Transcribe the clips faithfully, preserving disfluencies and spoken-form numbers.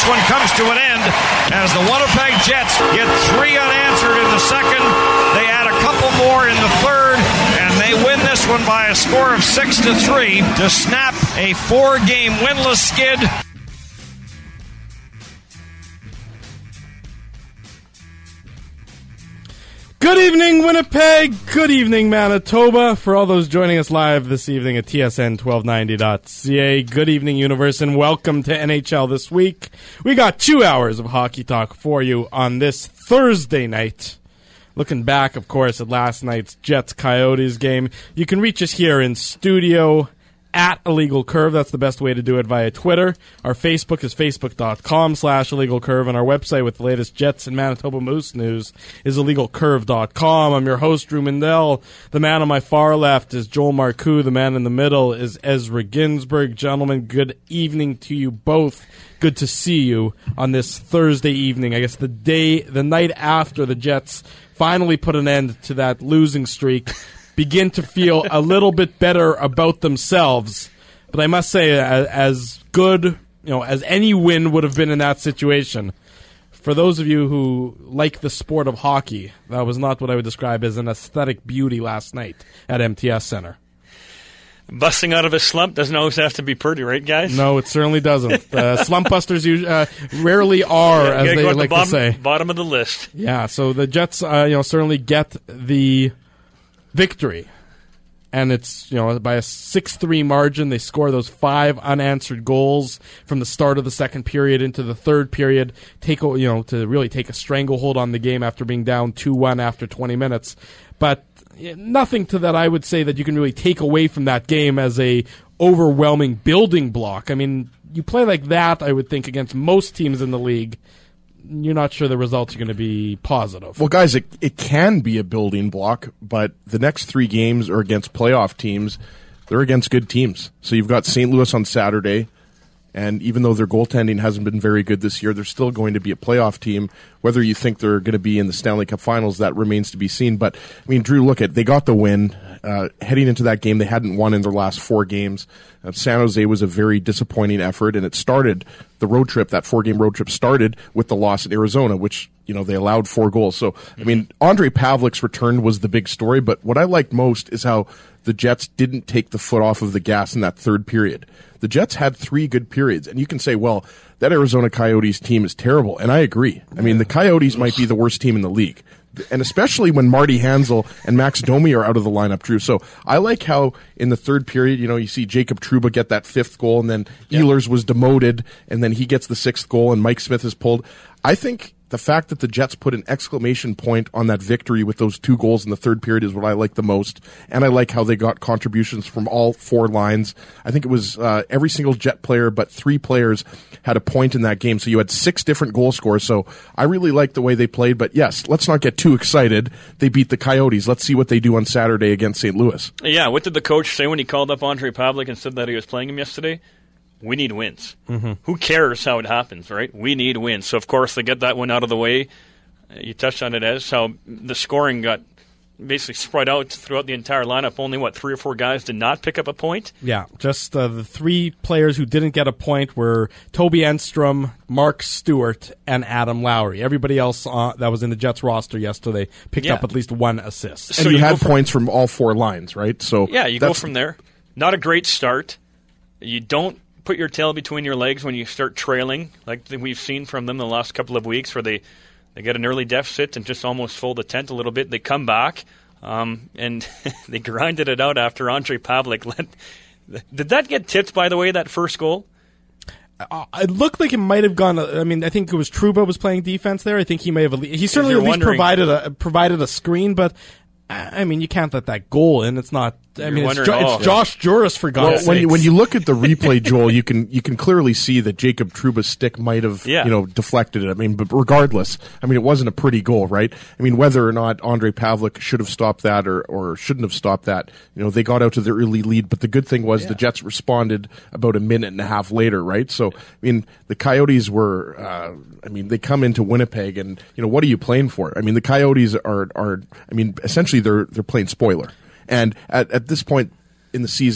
one comes to an end as the Winnipeg Jets get three unanswered in the second. They add a couple more in the third, and they win this one by a score of six to three to snap a four-game winless skid. Good evening, Winnipeg. Good evening, Manitoba. For all those joining us live this evening at T S N twelve ninety dot C A, good evening, universe, and welcome to N H L This Week. We got two hours of hockey talk for you on this Thursday night. Looking back, of course, at last night's Jets-Coyotes game. You can reach us here in studio at Illegal Curve. That's the best way to do it via Twitter. Our Facebook is facebook.com slash Illegal Curve, and our website with the latest Jets and Manitoba Moose news is illegal curve dot com. I'm your host, Drew Mindell. The man on my far left is Joel Marcoux. The man in the middle is Ezra Ginsburg. Gentlemen, good evening to you both. Good to see you on this Thursday evening. I guess the day, the night after the Jets finally put an end to that losing streak, begin to feel a little bit better about themselves. But I must say, as, as good, you know, as any win would have been in that situation, for those of you who like the sport of hockey, that was not what I would describe as an aesthetic beauty last night at M T S Center. Busting out of a slump doesn't always have to be pretty, right, guys? No, it certainly doesn't. Uh, slump busters usually, uh, rarely are, yeah, as they go like the bottom, to say. Bottom of the list. Yeah, so the Jets, uh, you know, certainly get the victory, and it's, you know, by a six three margin. They score those five unanswered goals from the start of the second period into the third period, take you know to really take a stranglehold on the game after being down two one after twenty minutes. But nothing to that I would say that you can really take away from that game as a overwhelming building block. I mean, you play like that, I would think, against most teams in the league, you're not sure the results are going to be positive. Well, guys, it, it can be a building block, but the next three games are against playoff teams. They're against good teams. So you've got Saint Louis on Saturday, and even though their goaltending hasn't been very good this year, they're still going to be a playoff team. Whether you think they're going to be in the Stanley Cup Finals, that remains to be seen. But, I mean, Drew, look at, they got the win. Uh, heading into that game, they hadn't won in their last four games. Uh, San Jose was a very disappointing effort, and it started, the road trip, that four-game road trip started with the loss at Arizona, which, you know, they allowed four goals. So, I mean, Ondrej Pavelek's return was the big story, but what I liked most is how the Jets didn't take the foot off of the gas in that third period. The Jets had three good periods, and you can say, well, that Arizona Coyotes team is terrible, and I agree. I mean, the Coyotes might be the worst team in the league, and especially when Marty Hansel and Max Domi are out of the lineup, Drew. So I like how in the third period, you know, you see Jacob Trouba get that fifth goal, and then yeah. Ehlers was demoted, and then he gets the sixth goal, and Mike Smith is pulled. I think the fact that the Jets put an exclamation point on that victory with those two goals in the third period is what I like the most, and I like how they got contributions from all four lines. I think it was uh, every single Jet player but three players had a point in that game, so you had six different goal scorers, so I really like the way they played, but yes, let's not get too excited. They beat the Coyotes. Let's see what they do on Saturday against Saint Louis. Yeah, what did the coach say when he called up Ondrej Pavelek and said that he was playing him yesterday? We need wins. Mm-hmm. Who cares how it happens, right? We need wins. So, of course, they get that one out of the way. You touched on it, as how the scoring got basically spread out throughout the entire lineup. Only, what, three or four guys did not pick up a point? Yeah, just uh, the three players who didn't get a point were Toby Enstrom, Mark Stewart, and Adam Lowry. Everybody else uh, that was in the Jets roster yesterday picked yeah. up at least one assist. And so you, you had from, points from all four lines, right? So yeah, you go from there. Not a great start. You don't put your tail between your legs when you start trailing, like we've seen from them the last couple of weeks, where they, they get an early deficit and just almost fold the tent a little bit. They come back, um, and they grinded it out after Ondrej Pavelek let. Did that get tipped, by the way, that first goal? Uh, it looked like it might have gone. I mean, I think it was Trouba was playing defense there. I think he may have. He certainly at least provided a provided a screen, but I mean, you can't let that goal in. It's not. I mean, it's, jo- oh, it's Josh Juris, for God's sake. Well, when you, when you look at the replay, Joel, you can you can clearly see that Jacob Trouba's stick might have yeah. you know deflected it. I mean, but regardless, I mean, it wasn't a pretty goal, right? I mean, whether or not Ondrej Pavelek should have stopped that or, or shouldn't have stopped that, you know, they got out to their early lead. But the good thing was yeah. the Jets responded about a minute and a half later, right? So, I mean, the Coyotes were, uh, I mean, they come into Winnipeg, and you know, what are you playing for? I mean, the Coyotes are are, I mean, essentially they're they're playing spoiler, and at at this point in the season,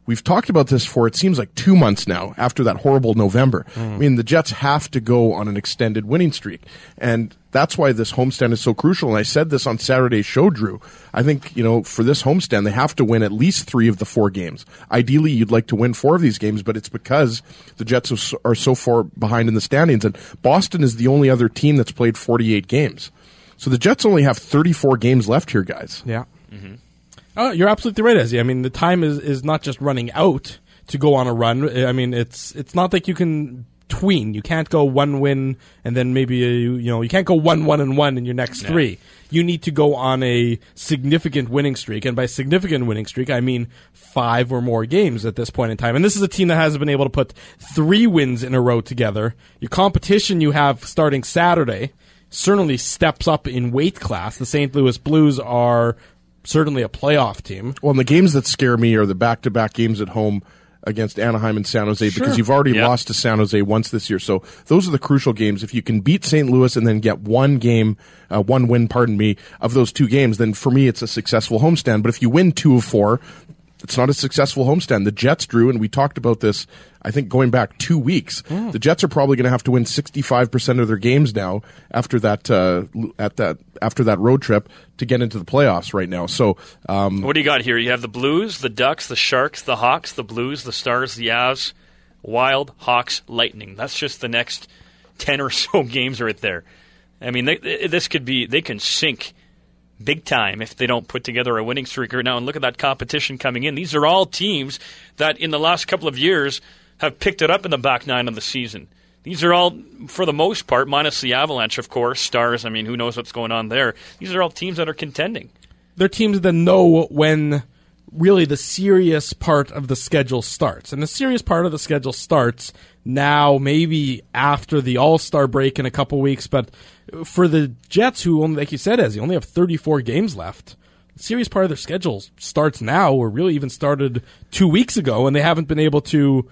we've talked about this for, it seems like two months now after that horrible November. Mm. I mean, the Jets have to go on an extended winning streak. And that's why this homestand is so crucial. And I said this on Saturday's show, Drew. I think, you know, for this homestand, they have to win at least three of the four games. Ideally, you'd like to win four of these games, but it's because the Jets are so far behind in the standings. And Boston is the only other team that's played forty-eight games. So the Jets only have thirty-four games left here, guys. Yeah. Mm-hmm. Oh, you're absolutely right, Ezzy. I mean, the time is, is not just running out to go on a run. I mean, it's it's not like you can tween. You can't go one win and then maybe a, you know you can't go one one and one in your next yeah. three. You need to go on a significant winning streak, and by significant winning streak, I mean five or more games at this point in time. And this is a team that hasn't been able to put three wins in a row together. Your competition you have starting Saturday certainly steps up in weight class. The Saint Louis Blues are certainly a playoff team. Well, and the games that scare me are the back-to-back games at home against Anaheim and San Jose, sure. because you've already yep. lost to San Jose once this year. So those are the crucial games. If you can beat Saint Louis and then get one game, uh, one win, pardon me, of those two games, then for me it's a successful homestand. But if you win two of four, it's not a successful homestand. The Jets, Drew, and we talked about this, I think, going back two weeks. Mm. The Jets are probably going to have to win sixty-five percent of their games now after that uh, at that after that road trip to get into the playoffs right now. So, um, what do you got here? You have the Blues, the Ducks, the Sharks, the Hawks, the Blues, the Stars, the Avs, Wild, Hawks, Lightning. That's just the next ten or so games right there. I mean, they, this could be they can sink big time if they don't put together a winning streak right now. And look at that competition coming in. These are all teams that in the last couple of years have picked it up in the back nine of the season. These are all, for the most part, minus the Avalanche, of course, Stars, I mean, who knows what's going on there. These are all teams that are contending. They're teams that know when really the serious part of the schedule starts. And the serious part of the schedule starts now, maybe after the All-Star break in a couple weeks, but for the Jets, who, only, like you said, Ezzy, only have thirty-four games left, the serious part of their schedule starts now, or really even started two weeks ago, and they haven't been able to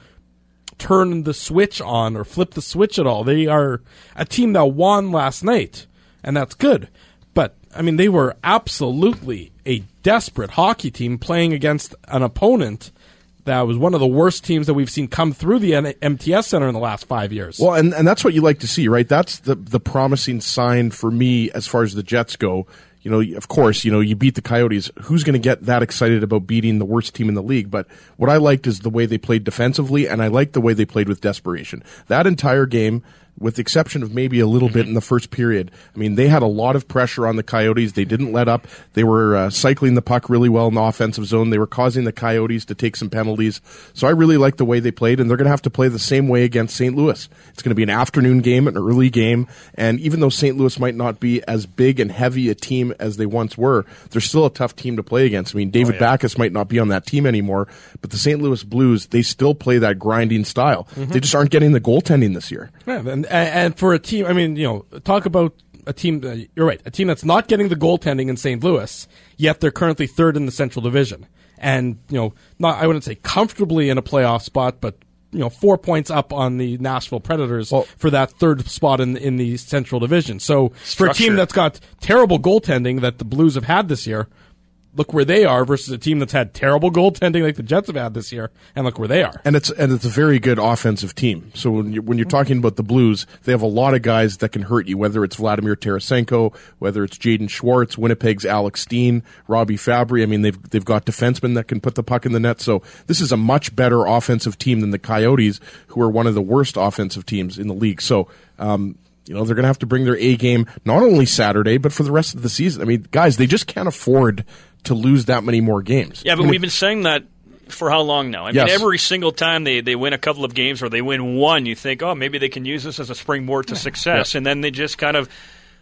turn the switch on or flip the switch at all. They are a team that won last night, and that's good. But, I mean, they were absolutely a desperate hockey team playing against an opponent that was one of the worst teams that we've seen come through the M T S Center in the last five years. Well, and, and that's what you like to see, right? That's the the promising sign for me as far as the Jets go. You know, of course, you know, you beat the Coyotes. Who's going to get that excited about beating the worst team in the league? But what I liked is the way they played defensively, and I liked the way they played with desperation. That entire game, with the exception of maybe a little bit in the first period, I mean, they had a lot of pressure on the Coyotes. They didn't let up. They were uh, cycling the puck really well in the offensive zone. They were causing the Coyotes to take some penalties. So I really like the way they played, and they're going to have to play the same way against Saint Louis. It's going to be an afternoon game, an early game, and even though Saint Louis might not be as big and heavy a team as they once were, they're still a tough team to play against. I mean, David oh, yeah. Backes might not be on that team anymore, but the Saint Louis Blues, they still play that grinding style. Mm-hmm. They just aren't getting the goaltending this year. Yeah, and, and for a team, I mean, you know, talk about a team, uh, you're right, a team that's not getting the goaltending in Saint Louis, yet they're currently third in the Central Division. And, you know, not, I wouldn't say comfortably in a playoff spot, but, you know, four points up on the Nashville Predators well, for that third spot in, in the Central Division. So structure. For a team that's got terrible goaltending that the Blues have had this year, look where they are versus a team that's had terrible goaltending like the Jets have had this year, and look where they are. And it's and it's a very good offensive team. So when you're, when you're talking about the Blues, they have a lot of guys that can hurt you, whether it's Vladimir Tarasenko, whether it's Jaden Schwartz, Winnipeg's Alex Steen, Robbie Fabry. I mean, they've they've got defensemen that can put the puck in the net. So this is a much better offensive team than the Coyotes, who are one of the worst offensive teams in the league. So, um, you know, they're going to have to bring their A game not only Saturday, but for the rest of the season. I mean, guys, they just can't afford to lose that many more games. Yeah, but I mean, we've been saying that for how long now? I yes. mean, every single time they, they win a couple of games or they win one, you think, oh, maybe they can use this as a springboard to success, yeah. and then they just kind of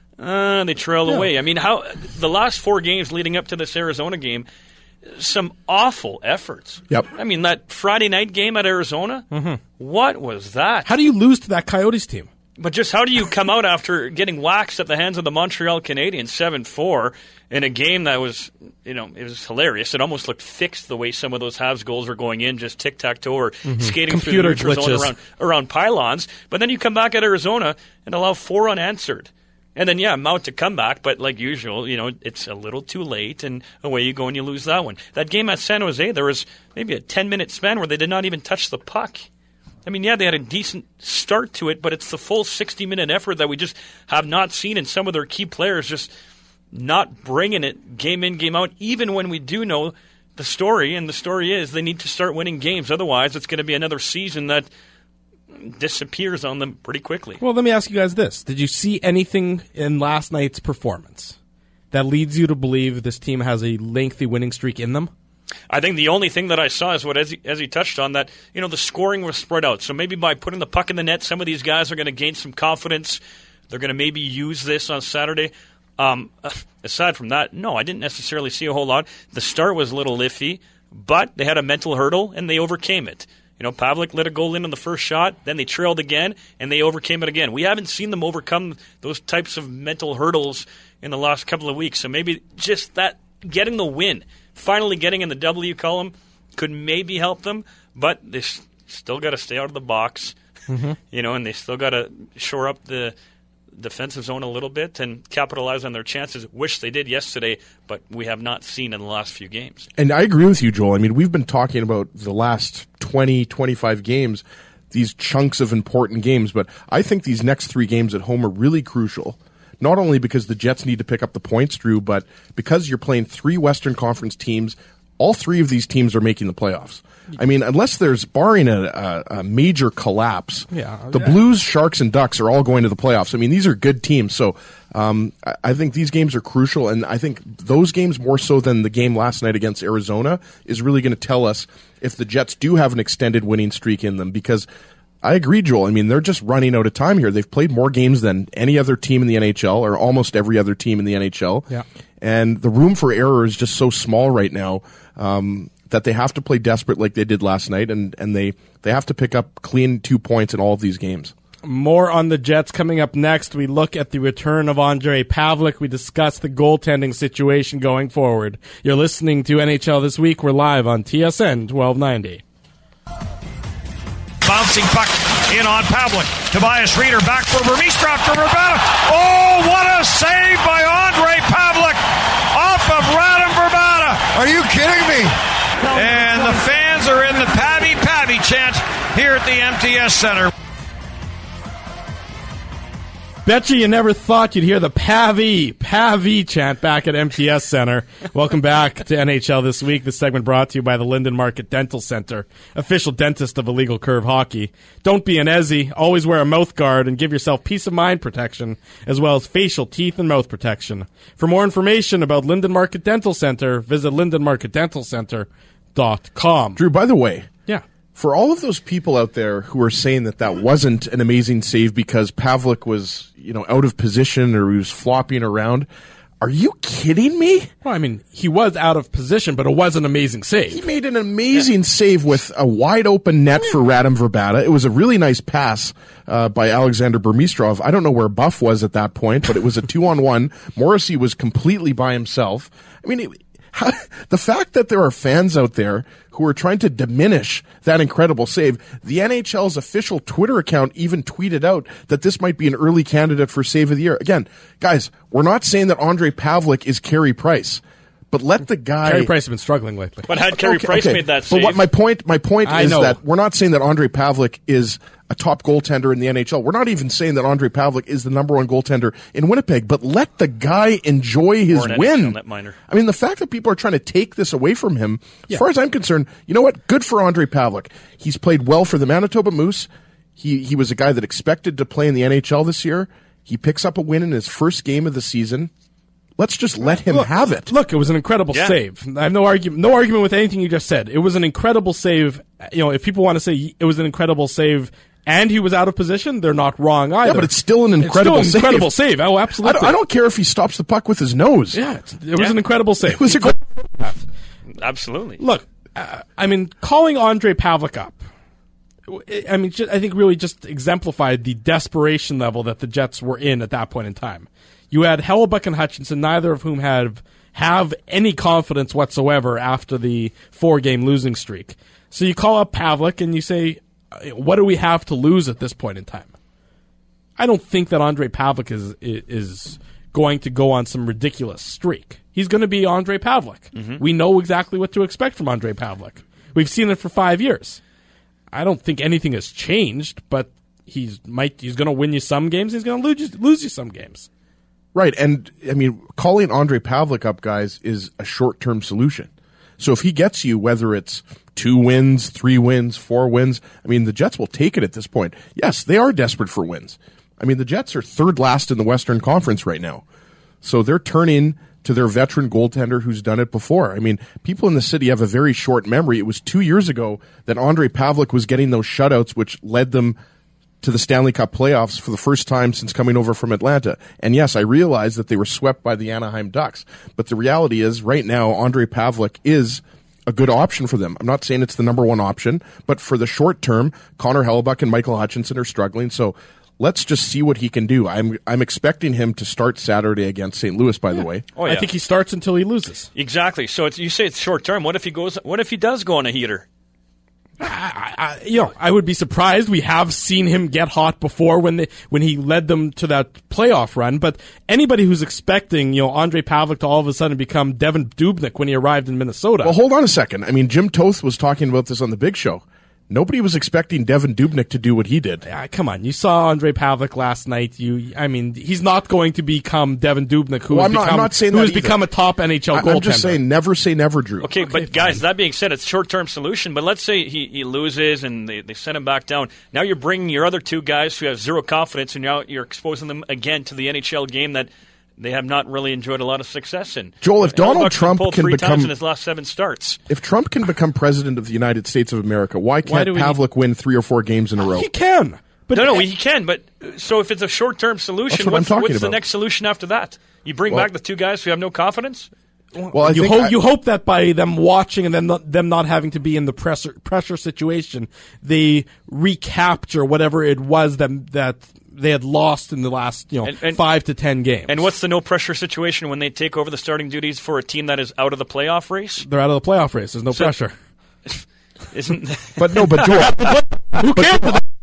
uh, they trail yeah. away. I mean, how the last four games leading up to this Arizona game, some awful efforts. Yep. I mean, that Friday night game at Arizona, mm-hmm. what was that? How do you lose to that Coyotes team? But just how do you come out after getting waxed at the hands of the Montreal Canadiens seven four in a game that was, you know, it was hilarious. It almost looked fixed the way some of those Habs goals were going in, just tic-tac-toe or mm-hmm. skating Computer through the neutral glitches. zone around, around pylons. But then you come back at Arizona and allow four unanswered. And then, yeah, mount a comeback, but like usual, you know, it's a little too late, and away you go and you lose that one. That game at San Jose, there was maybe a ten-minute span where they did not even touch the puck. I mean, yeah, they had a decent start to it, but it's the full sixty-minute effort that we just have not seen, and some of their key players just not bringing it game in, game out, even when we do know the story, and the story is they need to start winning games. Otherwise, it's going to be another season that disappears on them pretty quickly. Well, let me ask you guys this. Did you see anything in last night's performance that leads you to believe this team has a lengthy winning streak in them? I think the only thing that I saw is what, as he, as he touched on, that you know the scoring was spread out. So maybe by putting the puck in the net, some of these guys are going to gain some confidence. They're going to maybe use this on Saturday. Um, aside from that, no, I didn't necessarily see a whole lot. The start was a little iffy, but they had a mental hurdle, and they overcame it. You know, Pavlik let a goal in on the first shot, then they trailed again, and they overcame it again. We haven't seen them overcome those types of mental hurdles in the last couple of weeks. So maybe just that, getting the win, finally getting in the W column, could maybe help them, but they s- still got to stay out of the box, mm-hmm. you know, and they still got to shore up the defensive zone a little bit and capitalize on their chances, which they did yesterday, but we have not seen in the last few games. And I agree with you, Joel. I mean, we've been talking about the last twenty, twenty-five games, these chunks of important games, but I think these next three games at home are really crucial. Not only because the Jets need to pick up the points, Drew, but because you're playing three Western Conference teams. All three of these teams are making the playoffs. I mean, unless there's, barring a, a, a major collapse, yeah, the yeah. Blues, Sharks, and Ducks are all going to the playoffs. I mean, these are good teams. So um, I, I think these games are crucial, and I think those games, more so than the game last night against Arizona, is really going to tell us if the Jets do have an extended winning streak in them. Because I agree, Joel. I mean, they're just running out of time here. They've played more games than any other team in the N H L, or almost every other team in the N H L. Yeah. And the room for error is just so small right now um, that they have to play desperate like they did last night, and, and they, they have to pick up clean two points in all of these games. More on the Jets coming up next. We look at the return of Ondrej Pavlik. We discuss the goaltending situation going forward. You're listening to N H L This Week. We're live on T S N twelve ninety. Bouncing puck in on Pavlik. Tobias Reeder back for Burmistrov to Verbata. Oh, what a save by Ondrej Pavlik off of Radim Verbata. Are you kidding me? And the fans are in the Pavy Pavy chant here at the M T S Center. Betcha you never thought you'd hear the Pavy, Pavy chant back at M T S Center. Welcome back to N H L This Week. This segment brought to you by the Linden Market Dental Center, official dentist of Illegal Curve Hockey. Don't be an Ezzy. Always wear a mouth guard and give yourself peace of mind protection, as well as facial, teeth, and mouth protection. For more information about Linden Market Dental Center, visit linden market dental center dot com. Drew, by the way, Yeah. for all of those people out there who are saying that that wasn't an amazing save because Pavlik was, you know, out of position or he was flopping around, are you kidding me? Well, I mean, he was out of position, but it was an amazing He save. made an amazing save with a wide open net for Radim Verbata. It was a really nice pass uh, by Alexander Burmistrov. I don't know where Buff was at that point, but it was a two-on-one. Morrissey was completely by himself. I mean, it, how, the fact that there are fans out there who are trying to diminish that incredible save, the N H L's official Twitter account even tweeted out that this might be an early candidate for Save of the Year. Again, guys, we're not saying that Ondrej Pavlik is Carey Price, but let the guy... Carey Price has been struggling lately. But had Carey Okay, Price okay. made that But save, what my point, my point I is know. that we're not saying that Ondrej Pavlik is a top goaltender in the N H L. We're not even saying that Ondrej Pavlik is the number one goaltender in Winnipeg. But let the guy enjoy his Or an N H L win. netminder. I mean, the fact that people are trying to take this away from him, Yeah. as far as I'm concerned, you know what? Good for Ondrej Pavlik. He's played well for the Manitoba Moose. He he was a guy that expected to play in the N H L this year. He picks up a win in his first game of the season. Let's just let him Look, have it. Look, it was an incredible Yeah. save. I have no argument, no argument with anything you just said. It was an incredible save. You know, if people want to say it was an incredible save and he was out of position, they're not wrong either. Yeah, but it's still an It's incredible still an save. incredible save. Oh, I absolutely. don't, I don't care if he stops the puck with his nose. Yeah, it's, it was Yeah. an incredible save. It was a great. absolutely. Look, uh, I mean, calling Ondrej Pavlik up, I mean, ju- I think really just exemplified the desperation level that the Jets were in at that point in time. You had Hellebuck and Hutchinson, neither of whom have have any confidence whatsoever after the four-game losing streak. So you call up Pavlik and you say, what do we have to lose at this point in time? I don't think that Andre Pavlik is is going to go on some ridiculous streak. He's going to be Andre Pavlik. Mm-hmm. We know exactly what to expect from Andre Pavlik. We've seen it for five years. I don't think anything has changed, but he's might he's going to win you some games. He's going to lose you, lose you some games. Right, and I mean, calling Andre Pavlik up, guys, is a short-term solution. So if he gets you, whether it's two wins, three wins, four wins, I mean, the Jets will take it at this point. Yes, they are desperate for wins. I mean, the Jets are third last in the Western Conference right now. So they're turning to their veteran goaltender who's done it before. I mean, people in the city have a very short memory. It was two years ago that Andre Pavlik was getting those shutouts, which led them to the Stanley Cup playoffs for the first time since coming over from Atlanta. And yes, I realize that they were swept by the Anaheim Ducks. But the reality is, right now, Andre Pavlik is a good option for them. I'm not saying it's the number one option, but for the short term, Connor Hellebuyck and Michael Hutchinson are struggling. So let's just see what he can do. I'm I'm expecting him to start Saturday against Saint Louis, by yeah. the way. Oh, yeah. I think he starts until he loses. Exactly. So it's, you say it's short term. What if he goes? What if he does go on a heater? I, I, you know, I would be surprised. We have seen him get hot before when they when he led them to that playoff run. But anybody who's expecting, you know, Andre Pavlik to all of a sudden become Devin Dubnyk when he arrived in Minnesota. Well, hold on a second. I mean, Jim Toth was talking about this on the Big Show. Nobody was expecting Devin Dubnyk to do what he did. Yeah, come on. You saw Andre Pavlik last night. You, I mean, he's not going to become Devin Dubnyk, who well, has, I'm not, become, I'm not saying who that has either. become a top N H L I, goaltender. I'm just saying, never say never, Drew. Okay, okay but guys, fine. that being said, it's a short-term solution. But let's say he, he loses and they, they send him back down. Now you're bringing your other two guys who have zero confidence, and now you're exposing them again to the N H L game that they have not really enjoyed a lot of success in. Joel, if Donald Hellebuyck's been Trump pulled can three become times in his last seven starts, if Trump can become president of the United States of America, why can't Why do we Pavlik win three or four games in a row? He can. But no, no, he can. But so if it's a short-term solution, That's what what's, I'm talking what's the about. next solution after that? You bring Well- back the two guys who have no confidence? Well, I you think hope I- you hope that by them watching and then not, them not having to be in the pressure pressure situation, they recapture whatever it was that that they had lost in the last you know And- and- five to ten games. And what's the no-pressure situation when they take over the starting duties for a team that is out of the playoff race? They're out of the playoff race. There's no So- pressure. Isn't But no, but Joel, Who cares?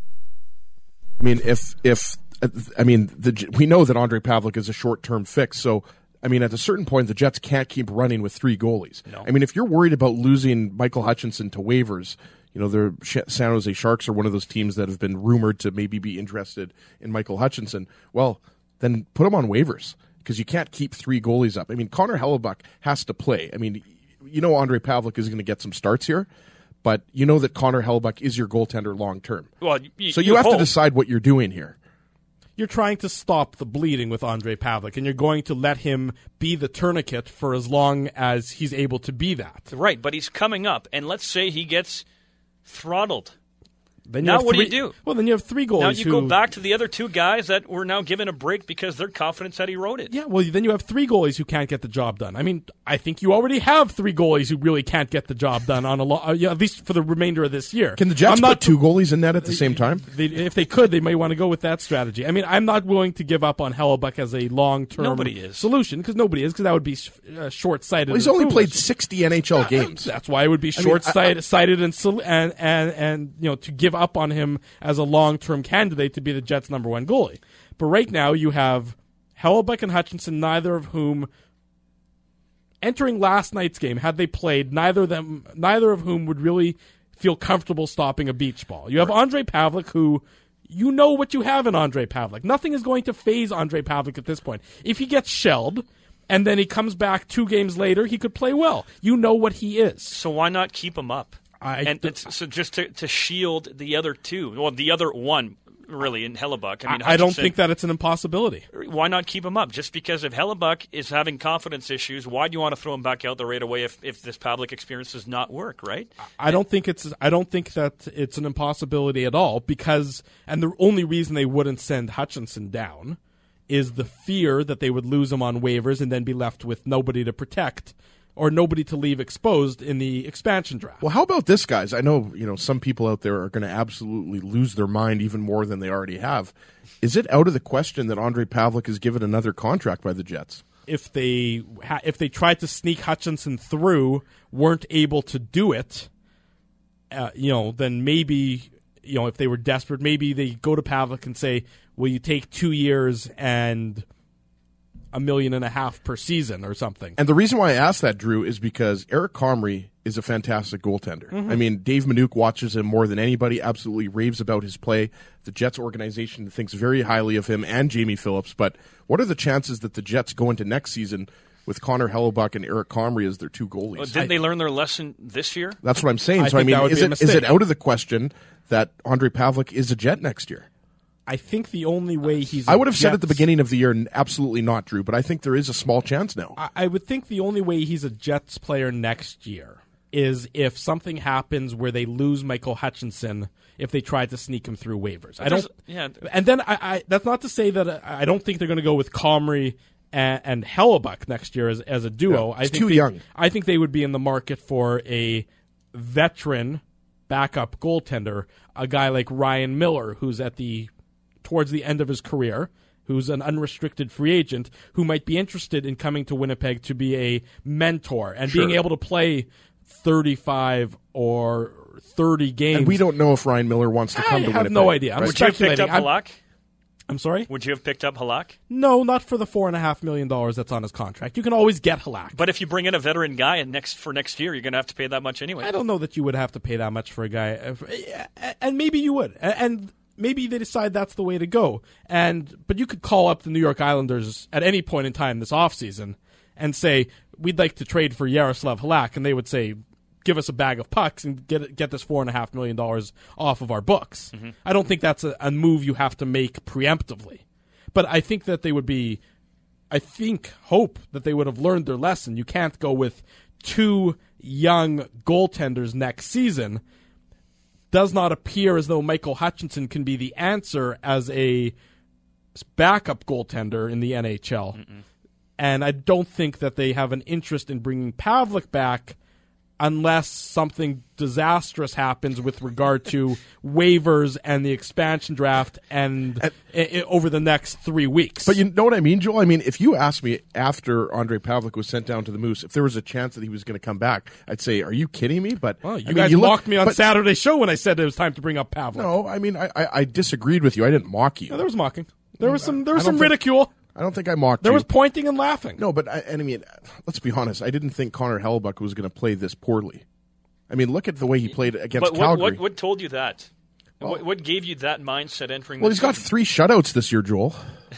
I mean, if if I mean, the, we know that Andre Pavlik is a short-term fix. So, I mean, at a certain point, the Jets can't keep running with three goalies. No. I mean, if you're worried about losing Michael Hutchinson to waivers, you know, the Sh- San Jose Sharks are one of those teams that have been rumored to maybe be interested in Michael Hutchinson. Well, then put him on waivers because you can't keep three goalies up. I mean, Connor Hellebuyck has to play. I mean, you know, Andre Pavlik is going to get some starts here. But you know that Connor Hellebuyck is your goaltender long term. well, you, So you, have hope. to decide what you're doing here. You're trying to stop the bleeding with Andre Pavlik, and you're going to let him be the tourniquet for as long as he's able to be that. Right, but he's coming up, and let's say he gets throttled. Then Now have what do you three- do? Well, then you have three goalies. Now you who, go back to the other two guys that were now given a break because their confidence had eroded. Yeah, well, then you have three goalies who can't get the job done. I mean, I think you already have three goalies who really can't get the job done on a lo- uh, yeah, at least for the remainder of this year. Can the Jets I'm put not two goalies in net at the same time? They, if they could, they may want to go with that strategy. I mean, I'm not willing to give up on Hellebuyck as a long-term Nobody is. solution because nobody is because that would be uh, short-sighted. Well, he's and only foolish. played sixty N H L games. That's why it would be mean, short-sighted sighted and, sol- and and and you know to give up on him as a long-term candidate to be the Jets' number one goalie. But right now you have Hellebuyck and Hutchinson, neither of whom entering last night's game, had they played, neither of them, neither of whom would really feel comfortable stopping a beach ball. You have Andre Pavlik, who you know what you have in Andre Pavlik. Nothing is going to phase Andre Pavlik at this point. If he gets shelled and then he comes back two games later, he could play well. You know what he is. So why not keep him up? I- and it's, so just to, to shield the other two, well, the other one, really, in Hellebuyck. I mean, I, I don't Hutchinson, think that it's an impossibility. Why not keep him up? Just because if Hellebuyck is having confidence issues, why do you want to throw him back out there right away if, if this Pavlik experience does not work, right? I don't think it's I don't think that it's an impossibility at all because and the only reason they wouldn't send Hutchinson down is the fear that they would lose him on waivers and then be left with nobody to protect or nobody to leave exposed in the expansion draft. Well, how about this, guys? I know, you know, some people out there are going to absolutely lose their mind even more than they already have. Is it out of the question that Andre Pavlik is given another contract by the Jets? If they ha- if they tried to sneak Hutchinson through, weren't able to do it, uh, you know, then maybe you know, if they were desperate, maybe they go to Pavelec and say, will you take two years and a million and a half per season or something? And the reason why I asked that, Drew, is because Eric Comrie is a fantastic goaltender. Mm-hmm. I mean, Dave Minuk watches him more than anybody, absolutely raves about his play. The Jets organization thinks very highly of him and Jamie Phillips. But what are the chances that the Jets go into next season with Connor Hellebuyck and Eric Comrie as their two goalies? Well, didn't I, they learn their lesson this year? That's what I'm saying. I so, I mean, is it, is it out of the question that Ondrej Pavelec is a Jet next year? I think the only way he's I would have Jets, said at the beginning of the year, absolutely not, Drew, but I think there is a small chance now. I, I would think the only way he's a Jets player next year is if something happens where they lose Michael Hutchinson if they try to sneak him through waivers. I don't. Yeah. And then I, I, that's not to say that I, I don't think they're going to go with Comrie and, and Hellebuyck next year as, as a duo. Yeah, I it's think too they, young. I think they would be in the market for a veteran backup goaltender, a guy like Ryan Miller, who's at the towards the end of his career, who's an unrestricted free agent, who might be interested in coming to Winnipeg to be a mentor and Sure. being able to play thirty-five or thirty games. And we don't know if Ryan Miller wants to come I to have Winnipeg. no idea. I'm right? Would you have picked speculating. up I'm- Halak? I'm sorry? Would you have picked up Halak? No, not for the four and a half million dollars that's on his contract. You can always get Halak. But if you bring in a veteran guy and next for next year, you're going to have to pay that much anyway. I don't know that you would have to pay that much for a guy, and maybe you would, and maybe they decide that's the way to go. And but you could call up the New York Islanders at any point in time this offseason and say, we'd like to trade for Yaroslav Halak, and they would say, give us a bag of pucks and get get this four and a half million dollars off of our books. Mm-hmm. I don't think that's a, a move you have to make preemptively. But I think that they would be, I think, hope that they would have learned their lesson. You can't go with two young goaltenders next season. Does not appear as though Michael Hutchinson can be the answer as a backup goaltender in the N H L. Mm-mm. And I don't think that they have an interest in bringing Pavelec back unless something disastrous happens with regard to waivers and the expansion draft and, and I- I- over the next three weeks. But you know what I mean, Joel? I mean, if you asked me after Ondrej Pavelec was sent down to the Moose, if there was a chance that he was going to come back, I'd say, are you kidding me? But well, you I mean, guys you mocked look, me on but, Saturday's show when I said it was time to bring up Pavelec. No, I mean, I, I, I disagreed with you. I didn't mock you. No, there was mocking. There was some. There was I don't some think- ridicule. I don't think I mocked There you. was pointing and laughing. No, but I, and I mean, let's be honest. I didn't think Connor Hellebuyck was going to play this poorly. I mean, look at the way he played against but what, Calgary. what, what told you that? What, what gave you that mindset entering Well, the he's got season? three shutouts this year, Joel.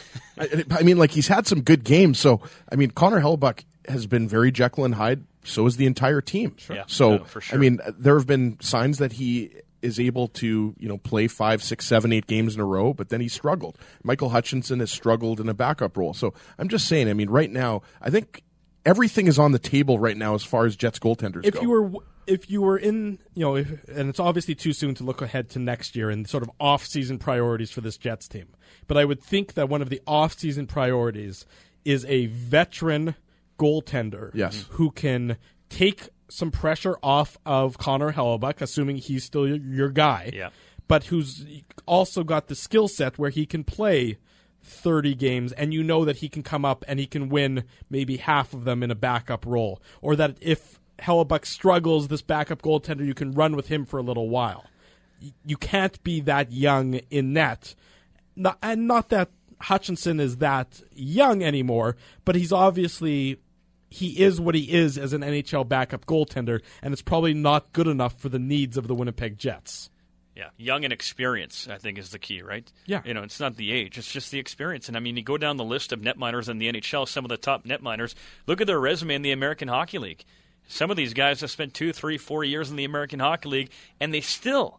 I, I mean, like, he's had some good games. So, I mean, Connor Hellebuyck has been very Jekyll and Hyde. So is the entire team. Sure. Yeah, so, no, for sure. I mean, there have been signs that he is able to, you know, play five, six, seven, eight games in a row, but then he struggled. Michael Hutchinson has struggled in a backup role. So I'm just saying, I mean, right now, I think everything is on the table right now as far as Jets goaltenders If go. you were, if you were in, you know, if, and it's obviously too soon to look ahead to next year and sort of off-season priorities for this Jets team, but I would think that one of the off-season priorities is a veteran goaltender, Yes. who can take some pressure off of Connor Hellebuyck, assuming he's still your, your guy, Yeah. but who's also got the skill set where he can play thirty games and you know that he can come up and he can win maybe half of them in a backup role, or that if Hellebuyck struggles, this backup goaltender, you can run with him for a little while. You can't be that young in net. Not, and not that Hutchinson is that young anymore, but he's obviously, he is what he is as an N H L backup goaltender, and it's probably not good enough for the needs of the Winnipeg Jets. Yeah, young and experience, I think, is the key, right? Yeah. You know, it's not the age, it's just the experience. And I mean, you go down the list of netminers in the N H L, some of the top netminers, look at their resume in the American Hockey League. Some of these guys have spent two, three, four years in the American Hockey League, and they still,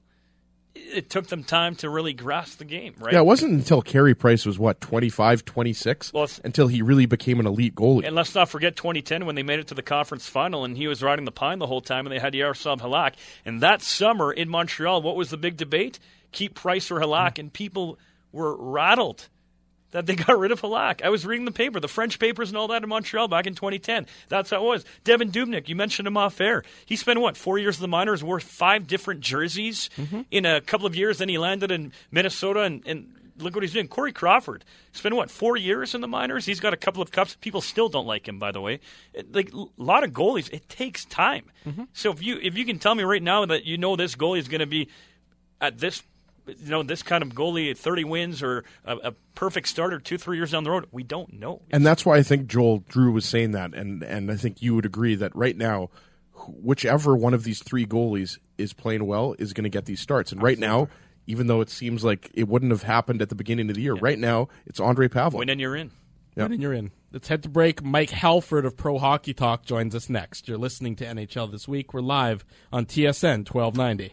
it took them time to really grasp the game, right? Yeah, it wasn't until Carey Price was, what, twenty-five, twenty-six, Well, it's- until he really became an elite goalie. And let's not forget twenty ten when they made it to the conference final and he was riding the pine the whole time and they had Yaroslav Halak. And that summer in Montreal, what was the big debate? Keep Price or Halak. And people were rattled that they got rid of Halak. I was reading the paper, the French papers and all that in Montreal back in twenty ten. That's how it was. Devin Dubnyk, you mentioned him off air. He spent, what, four years in the minors, worth five different jerseys mm-hmm. in a couple of years. Then he landed in Minnesota and, and look what he's doing. Corey Crawford spent, what, four years in the minors? He's got a couple of cups. People still don't like him, by the way. It, like, a lot of goalies, it takes time. Mm-hmm. So if you if you can tell me right now that you know this goalie is going to be at this you know, this kind of goalie at thirty wins or a, a perfect starter two, three years down the road? We don't know. And that's why I think Joel Drew was saying that, and, and I think you would agree that right now, whichever one of these three goalies is playing well is going to get these starts. And right now, even though it seems like it wouldn't have happened at the beginning of the year, yeah. right now it's Andrei Pavlik. Win and you're in. Yep. Win and you're in. Let's head to break. Mike Halford of Pro Hockey Talk joins us next. You're listening to N H L This Week. We're live on T S N twelve ninety.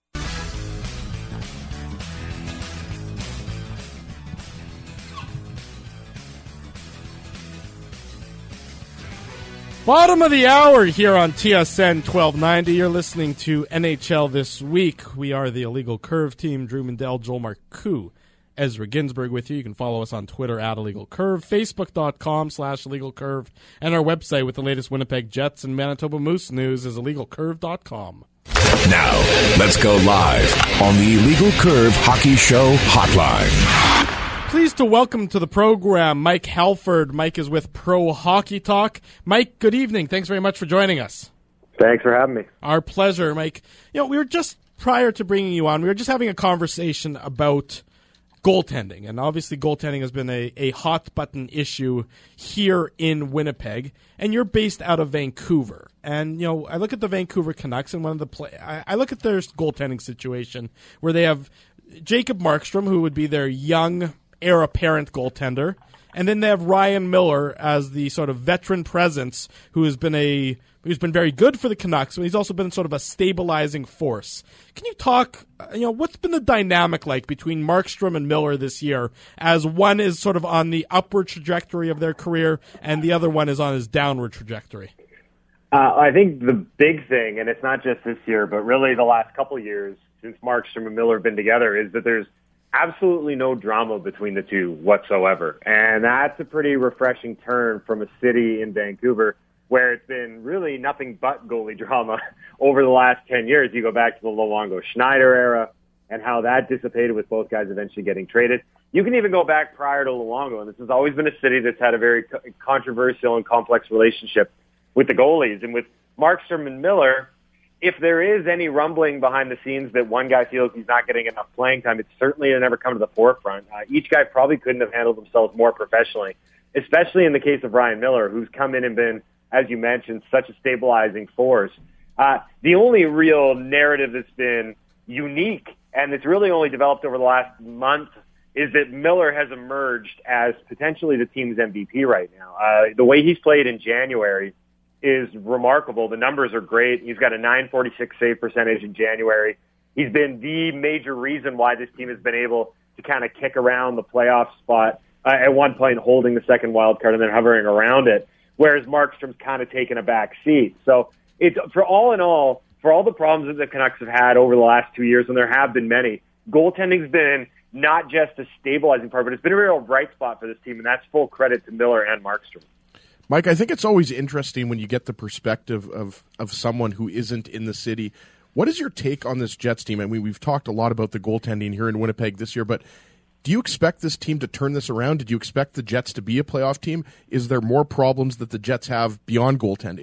Bottom of the hour here on T S N twelve ninety. You're listening to N H L This Week. We are the Illegal Curve team. Drew Mandel, Joel Marcoux, Ezra Ginsburg with you. You can follow us on Twitter at Illegal Curve, Facebook.com slash Illegal Curve, and our website with the latest Winnipeg Jets and Manitoba Moose news is illegal curve dot com. Now, let's go live on the Illegal Curve Hockey Show Hotline. Pleased to welcome to the program Mike Halford. Mike is with Pro Hockey Talk. Mike, good evening. Thanks very much for joining us. Thanks for having me. Our pleasure, Mike. You know, we were just, prior to bringing you on, we were just having a conversation about goaltending. And obviously goaltending has been a, a hot-button issue here in Winnipeg. And you're based out of Vancouver. And, you know, I look at the Vancouver Canucks and one of the play. I, I look at their goaltending situation where they have Jacob Markstrom, who would be their young heir apparent goaltender, and then they have Ryan Miller as the sort of veteran presence who has been a who's been very good for the Canucks, but he's also been sort of a stabilizing force. Can you talk, you know, what's been the dynamic like between Markstrom and Miller this year, as one is sort of on the upward trajectory of their career and the other one is on his downward trajectory? Uh, I think the big thing, and it's not just this year, but really the last couple of years since Markstrom and Miller have been together, is that there's absolutely no drama between the two whatsoever. And that's a pretty refreshing turn from a city in Vancouver where it's been really nothing but goalie drama over the last ten years. You go back to the Luongo-Schneider era and how that dissipated with both guys eventually getting traded. You can even go back prior to Luongo, and this has always been a city that's had a very co- controversial and complex relationship with the goalies. And with Markstrom and Miller, if there is any rumbling behind the scenes that one guy feels he's not getting enough playing time, it's certainly never come to the forefront. Uh, each guy probably couldn't have handled themselves more professionally, especially in the case of Ryan Miller, who's come in and been, as you mentioned, such a stabilizing force. Uh, the only real narrative that's been unique, and it's really only developed over the last month, is that Miller has emerged as potentially the team's M V P right now. Uh, the way he's played in January is remarkable. The numbers are great. He's got a nine forty-six save percentage in January. He's been the major reason why this team has been able to kind of kick around the playoff spot, uh, at one point holding the second wild card and then hovering around it, whereas Markstrom's kind of taken a back seat. So it's, for all in all, for all the problems that the Canucks have had over the last two years, and there have been many, goaltending's been not just a stabilizing part, but it's been a real bright spot for this team, and that's full credit to Miller and Markstrom. Mike, I think it's always interesting when you get the perspective of, of someone who isn't in the city. What is your take on this Jets team? I mean, we've talked a lot about the goaltending here in Winnipeg this year, but do you expect this team to turn this around? Did you expect the Jets to be a playoff team? Is there more problems that the Jets have beyond goaltending?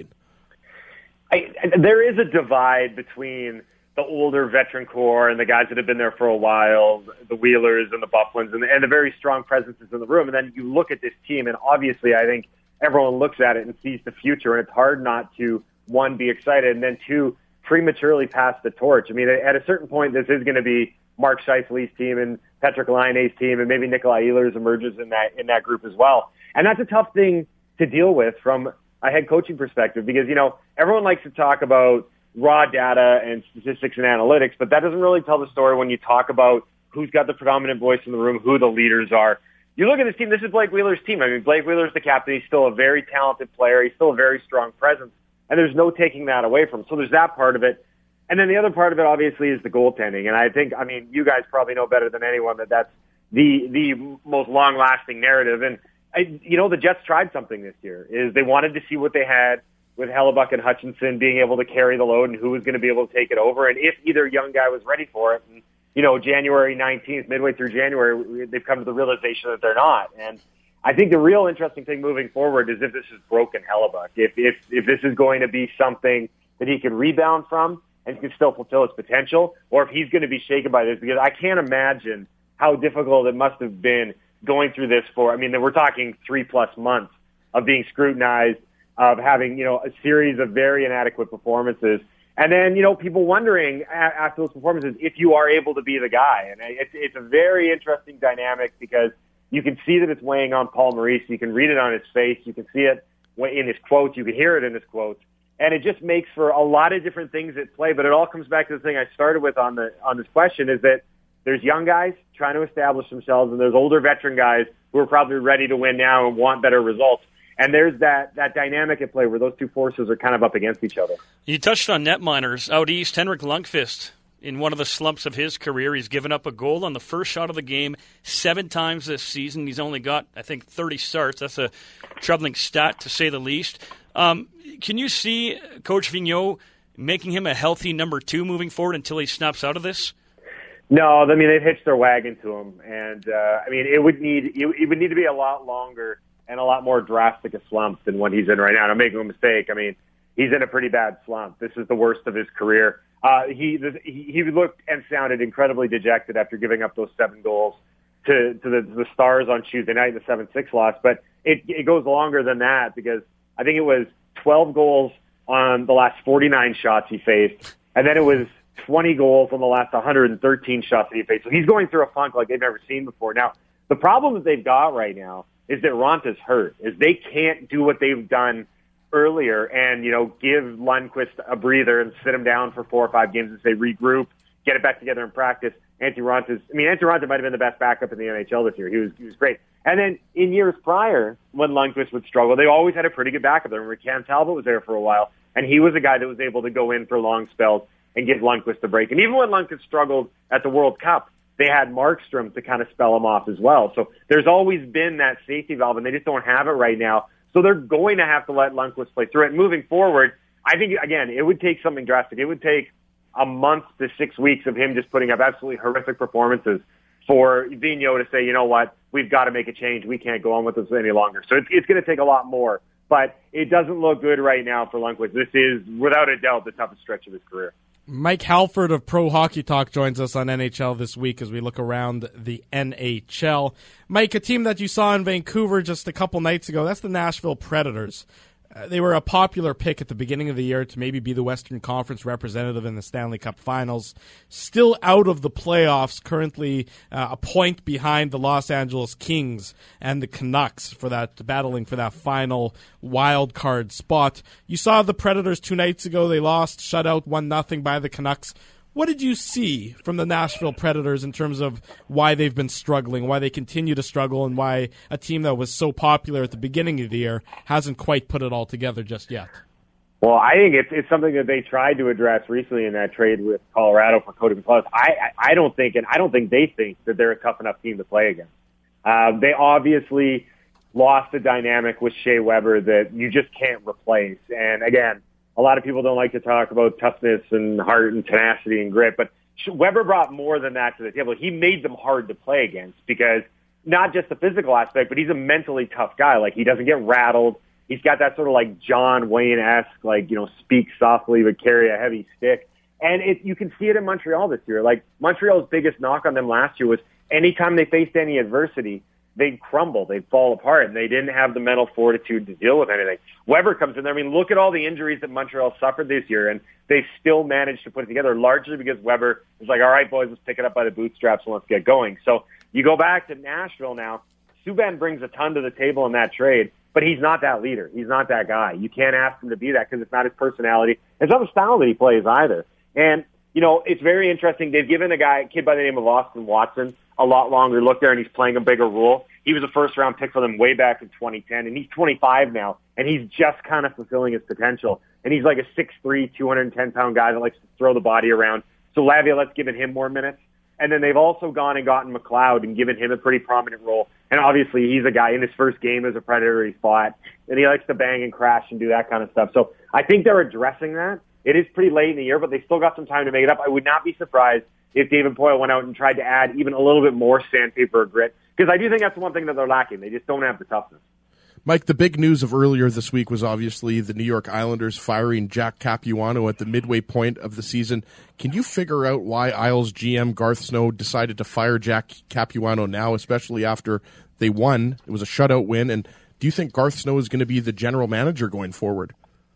I, there is a divide between the older veteran core and the guys that have been there for a while, the Wheelers and the Bufflins, and, and the very strong presences in the room. And then you look at this team, and obviously I think everyone looks at it and sees the future, and it's hard not to, one, be excited, and then two, prematurely pass the torch. I mean, at a certain point, this is going to be Mark Scheifele's team and Patrick Laine's team, and maybe Nikolai Ehlers emerges in that in that group as well. And that's a tough thing to deal with from a head coaching perspective, because, you know, everyone likes to talk about raw data and statistics and analytics, but that doesn't really tell the story when you talk about who's got the predominant voice in the room, who the leaders are. You look at this team, this is Blake Wheeler's team. I mean, Blake Wheeler's the captain. He's still a very talented player. He's still a very strong presence, and there's no taking that away from him. So there's that part of it. And then the other part of it, obviously, is the goaltending. And I think, I mean, you guys probably know better than anyone that that's the the most long-lasting narrative. And, I, you know, the Jets tried something this year, is they wanted to see what they had with Hellebuck and Hutchinson being able to carry the load and who was going to be able to take it over, and if either young guy was ready for it. And, you know, January nineteenth, midway through January, they've come to the realization that they're not. And I think the real interesting thing moving forward is if this is broken Hellebuck, if, if, if this is going to be something that he can rebound from, and can still fulfill his potential, or if he's going to be shaken by this, because I can't imagine how difficult it must have been going through this for, I mean, we're talking three plus months of being scrutinized, of having, you know, a series of very inadequate performances. And then, you know, people wondering after those performances if you are able to be the guy. And it's, it's a very interesting dynamic because you can see that it's weighing on Paul Maurice. You can read it on his face. You can see it in his quotes. You can hear it in his quotes. And it just makes for a lot of different things at play. But it all comes back to the thing I started with on the on this question, is that there's young guys trying to establish themselves, and there's older veteran guys who are probably ready to win now and want better results. And there's that, that dynamic at play where those two forces are kind of up against each other. You touched on netminers. Out east, Henrik Lundqvist, in one of the slumps of his career, he's given up a goal on the first shot of the game seven times this season. He's only got, I think, thirty starts. That's a troubling stat, to say the least. Um, can you see Coach Vigneault making him a healthy number two moving forward until he snaps out of this? No, I mean, they've hitched their wagon to him. And, uh, I mean, it would need it, it would need to be a lot longer and a lot more drastic a slump than what he's in right now. And I'm making a mistake. I mean, he's in a pretty bad slump. This is the worst of his career. Uh, he, he he looked and sounded incredibly dejected after giving up those seven goals to to the, the Stars on Tuesday night in the seven six loss. But it, it goes longer than that, because I think it was twelve goals on the last forty-nine shots he faced, and then it was twenty goals on the last one hundred thirteen shots that he faced. So he's going through a funk like they've never seen before. Now, the problem that they've got right now is that Ronta's hurt, is they can't do what they've done earlier and, you know, give Lundqvist a breather and sit him down for four or five games and say regroup, get it back together in practice. Antti Ronta's, I mean, Antti Ranta might have been the best backup in the N H L this year. He was, he was great. And then in years prior, when Lundqvist would struggle, they always had a pretty good backup. I remember Cam Talbot was there for a while, and he was a guy that was able to go in for long spells and give Lundqvist a break. And even when Lundqvist struggled at the World Cup, they had Markstrom to kind of spell him off as well. So there's always been that safety valve, and they just don't have it right now. So they're going to have to let Lundqvist play through it. Moving forward, I think, again, it would take something drastic. It would take a month to six weeks of him just putting up absolutely horrific performances for Vigneault to say, you know what, we've got to make a change. We can't go on with this any longer. So it's, it's going to take a lot more. But it doesn't look good right now for Lundqvist. This is, without a doubt, the toughest stretch of his career. Mike Halford of Pro Hockey Talk joins us on N H L This Week as we look around the N H L. Mike, a team that you saw in Vancouver just a couple nights ago, that's the Nashville Predators. Uh, they were a popular pick at the beginning of the year to maybe be the Western Conference representative in the Stanley Cup Finals. Still out of the playoffs, currently uh, a point behind the Los Angeles Kings and the Canucks for that, battling for that final wild card spot. You saw the Predators two nights ago. They lost, shut out one nothing by the Canucks. What did you see from the Nashville Predators in terms of why they've been struggling, why they continue to struggle, and why a team that was so popular at the beginning of the year hasn't quite put it all together just yet? Well, I think it's it's something that they tried to address recently in that trade with Colorado for Cody McLeod. I, I I don't think, and I don't think they think that they're a tough enough team to play against. Um, they obviously lost the dynamic with Shea Weber that you just can't replace. And again, a lot of people don't like to talk about toughness and heart and tenacity and grit, but Weber brought more than that to the table. He made them hard to play against because not just the physical aspect, but he's a mentally tough guy. Like, he doesn't get rattled. He's got that sort of like John Wayne-esque, like, you know, speak softly but carry a heavy stick. And it, you can see it in Montreal this year. Like, Montreal's biggest knock on them last year was anytime they faced any adversity, they'd crumble, they'd fall apart, and they didn't have the mental fortitude to deal with anything. Weber comes in there. I mean, look at all the injuries that Montreal suffered this year, and they still managed to put it together, largely because Weber was like, all right, boys, let's pick it up by the bootstraps and let's get going. So you go back to Nashville now. Subban brings a ton to the table in that trade, but he's not that leader. He's not that guy. You can't ask him to be that because it's not his personality. It's not the style that he plays either. And, you know, it's very interesting. They've given a guy, a kid by the name of Austin Watson, a lot longer look there, and he's playing a bigger role. He was a first-round pick for them way back in twenty ten, and he's twenty-five now, and he's just kind of fulfilling his potential. And he's like a six three, two hundred ten pound guy that likes to throw the body around. So Laviolette's given him more minutes. And then they've also gone and gotten McLeod and given him a pretty prominent role. And obviously he's a guy in his first game as a Predator, he fought, and he likes to bang and crash and do that kind of stuff. So I think they're addressing that. It is pretty late in the year, but they still got some time to make it up. I would not be surprised if David Poile went out and tried to add even a little bit more sandpaper or grit, because I do think that's the one thing that they're lacking. They just don't have the toughness. Mike, the big news of earlier this week was obviously the New York Islanders firing Jack Capuano at the midway point of the season. Can you figure out why Isles G M Garth Snow decided to fire Jack Capuano now, especially after they won? It was a shutout win. And do you think Garth Snow is going to be the general manager going forward?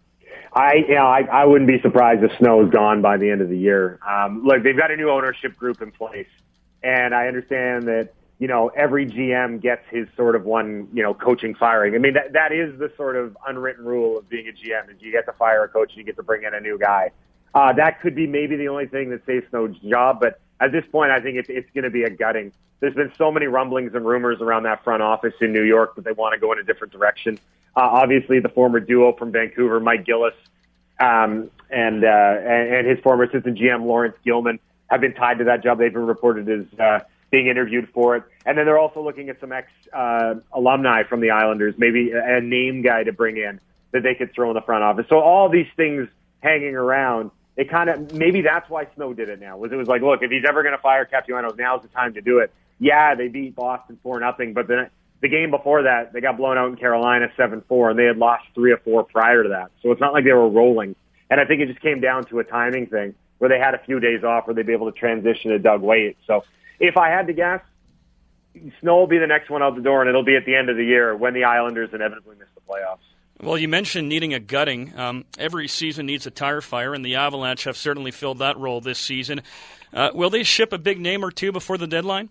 I, you know, I, I wouldn't be surprised if Snow is gone by the end of the year. Um, look, they've got a new ownership group in place, and I understand that, you know, every G M gets his sort of one, you know, coaching firing. I mean, that that is the sort of unwritten rule of being a G M, is you get to fire a coach and you get to bring in a new guy. Uh, that could be maybe the only thing that saves Snow's job, but at this point, I think it's, it's going to be a gutting. There's been so many rumblings and rumors around that front office in New York that they want to go in a different direction. Uh, obviously, the former duo from Vancouver, Mike Gillis, um, and, uh, and and his former assistant G M, Lawrence Gilman, have been tied to that job. They've been reported as uh, being interviewed for it. And then they're also looking at some ex-alumni uh, from the Islanders, maybe a, a name guy to bring in that they could throw in the front office. So all these things hanging around, it kind of, maybe that's why Snow did it now, was it was like, look, if he's ever going to fire Capuano, now's the time to do it. Yeah, they beat Boston four nothing, but then the game before that, they got blown out in Carolina seven four, and they had lost three or four prior to that. So it's not like they were rolling. And I think it just came down to a timing thing where they had a few days off where they'd be able to transition to Doug Weight. So if I had to guess, Snow will be the next one out the door, and it'll be at the end of the year when the Islanders inevitably miss the playoffs. Well, you mentioned needing a gutting. Um, every season needs a tire fire, and the Avalanche have certainly filled that role this season. Uh, will they ship a big name or two before the deadline?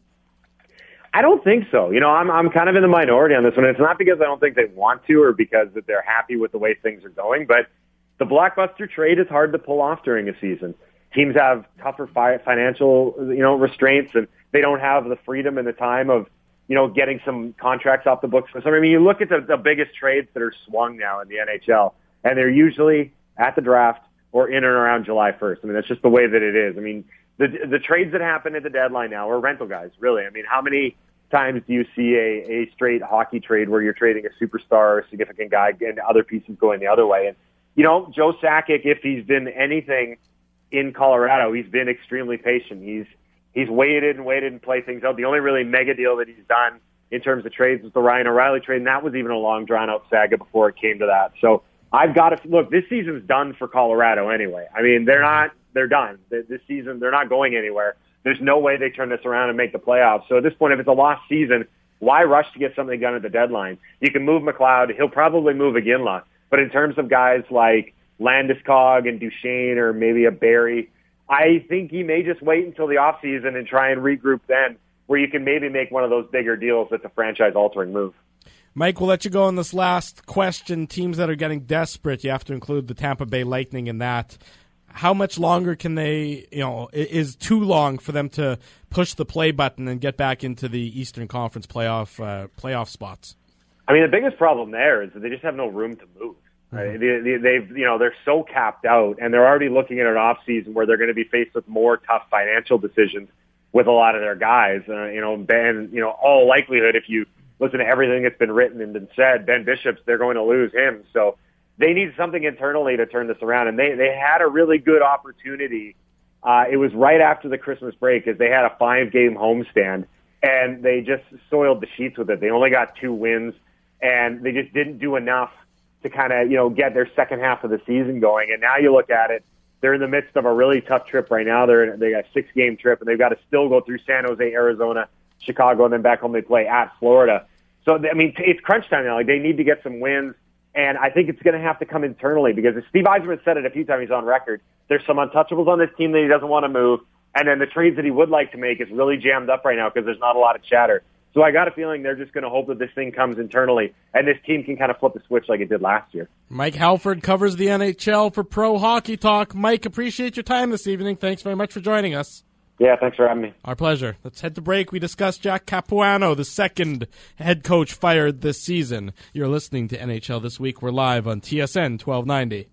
I don't think so. You know, I'm I'm kind of in the minority on this one. It's not because I don't think they want to or because that they're happy with the way things are going, but the blockbuster trade is hard to pull off during a season. Teams have tougher fi- financial, you know, restraints, and they don't have the freedom and the time of, you know, getting some contracts off the books for some. I mean, you look at the, the biggest trades that are swung now in the N H L, and they're usually at the draft or in and around July first. I mean, that's just the way that it is. I mean, the the trades that happen at the deadline now are rental guys, really. I mean, how many times do you see a, a straight hockey trade where you're trading a superstar or a significant guy and other pieces going the other way? And, you know, Joe Sakic, if he's been anything in Colorado, he's been extremely patient. He's he's waited and waited and played things out. The only really mega deal that he's done in terms of trades was the Ryan O'Reilly trade, and that was even a long, drawn-out saga before it came to that. So I've got to – look, this season's done for Colorado anyway. I mean, they're not – they're done. This season, they're not going anywhere. There's no way they turn this around and make the playoffs. So at this point, if it's a lost season, why rush to get something done at the deadline? You can move McLeod. He'll probably move Iginla. But in terms of guys like Landeskog and Duchesne or maybe a Barry, I think he may just wait until the offseason and try and regroup then, where you can maybe make one of those bigger deals that's a franchise-altering move. Mike, we'll let you go on this last question. Teams that are getting desperate, you have to include the Tampa Bay Lightning in that. How much longer can they, you know, is too long for them to push the play button and get back into the Eastern Conference playoff uh, playoff spots? I mean, the biggest problem there is that they just have no room to move. Right? Mm-hmm. They, they've, you know, they're so capped out, and they're already looking at an off season where they're going to be faced with more tough financial decisions with a lot of their guys. Uh, you know, Ben, you know, all likelihood, if you listen to everything that's been written and been said, Ben Bishop's, they're going to lose him. So they need something internally to turn this around, and they, they had a really good opportunity. Uh, it was right after the Christmas break, as they had a five-game homestand, and they just soiled the sheets with it. They only got two wins, and they just didn't do enough to kind of, you know, get their second half of the season going. And now you look at it, they're in the midst of a really tough trip right now. They're in, they got a six-game trip, and they've got to still go through San Jose, Arizona, Chicago, and then back home they play at Florida. So, I mean, it's crunch time now. Like, they need to get some wins. And I think it's going to have to come internally because as Steve Yzerman said it a few times, he's on record, there's some untouchables on this team that he doesn't want to move. And then the trades that he would like to make is really jammed up right now because there's not a lot of chatter. So I got a feeling they're just going to hope that this thing comes internally and this team can kind of flip the switch like it did last year. Mike Halford covers the N H L for Pro Hockey Talk. Mike, appreciate your time this evening. Thanks very much for joining us. Yeah, thanks for having me. Our pleasure. Let's head to break. We discuss Jack Capuano, the second head coach fired this season. You're listening to N H L This Week. We're live on T S N twelve ninety.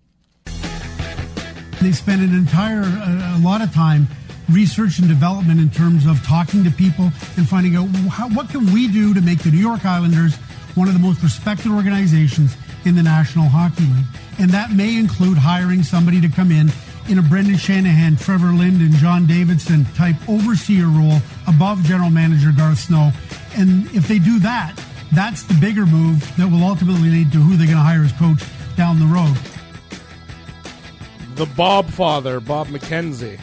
They spend an entire, a, a lot of time research and development in terms of talking to people and finding out how, what can we do to make the New York Islanders one of the most respected organizations in the National Hockey League. And that may include hiring somebody to come in in a Brendan Shanahan, Trevor Lind, and John Davidson type overseer role above general manager Garth Snow. And if they do that, that's the bigger move that will ultimately lead to who they're going to hire as coach down the road. The Bob father, Bob McKenzie,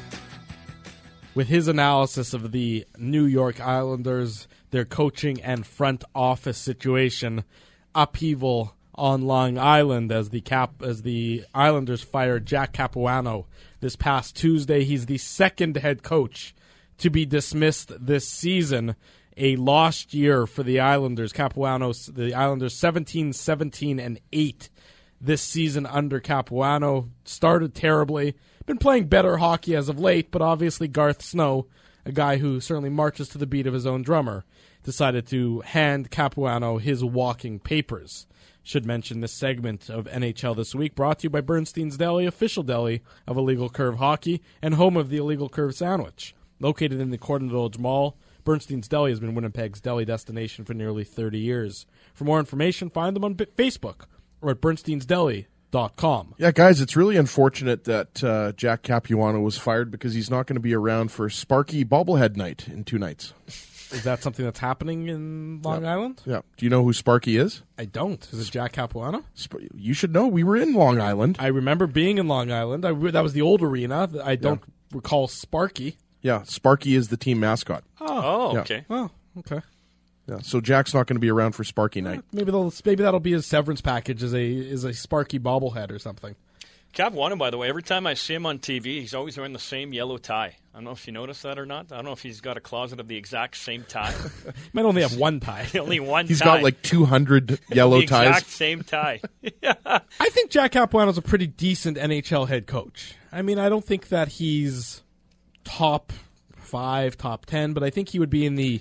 with his analysis of the New York Islanders, their coaching and front office situation, upheaval on Long Island as the Cap as the Islanders fired Jack Capuano this past Tuesday. He's the second head coach to be dismissed this season. A lost year for the Islanders. Capuano, the Islanders seventeen, seventeen, and eight this season under Capuano. Started terribly. Been playing better hockey as of late, but obviously Garth Snow, a guy who certainly marches to the beat of his own drummer, decided to hand Capuano his walking papers. Should mention this segment of N H L This Week brought to you by Bernstein's Deli, official deli of Illegal Curve Hockey and home of the Illegal Curve Sandwich. Located in the Cornwall Village Mall, Bernstein's Deli has been Winnipeg's deli destination for nearly thirty years. For more information, find them on Facebook or at bernsteins deli dot com. Yeah, guys, it's really unfortunate that uh, Jack Capuano was fired because he's not going to be around for Sparky Bobblehead Night in two nights. Is that something that's happening in Long yeah. Island? Yeah. Do you know who Sparky is? I don't. Is it Jack Capuano? Sp- you should know. We were in Long Island. I remember being in Long Island. I re- that was the old arena. I don't yeah. recall Sparky. Yeah, Sparky is the team mascot. Oh, Oh, Yeah. okay. oh, okay. Yeah, so Jack's not going to be around for Sparky Night. Maybe they'll, maybe that'll be his severance package as a is a Sparky bobblehead or something. Capuano, by the way, every time I see him on T V, he's always wearing the same yellow tie. I don't know if you noticed that or not. I don't know if he's got a closet of the exact same tie. He might only have one tie. Only one He's tie. got like two hundred yellow the ties. exact same tie. I think Jack Capuano's a pretty decent N H L head coach. I mean, I don't think that he's top five, top ten, but I think he would be in the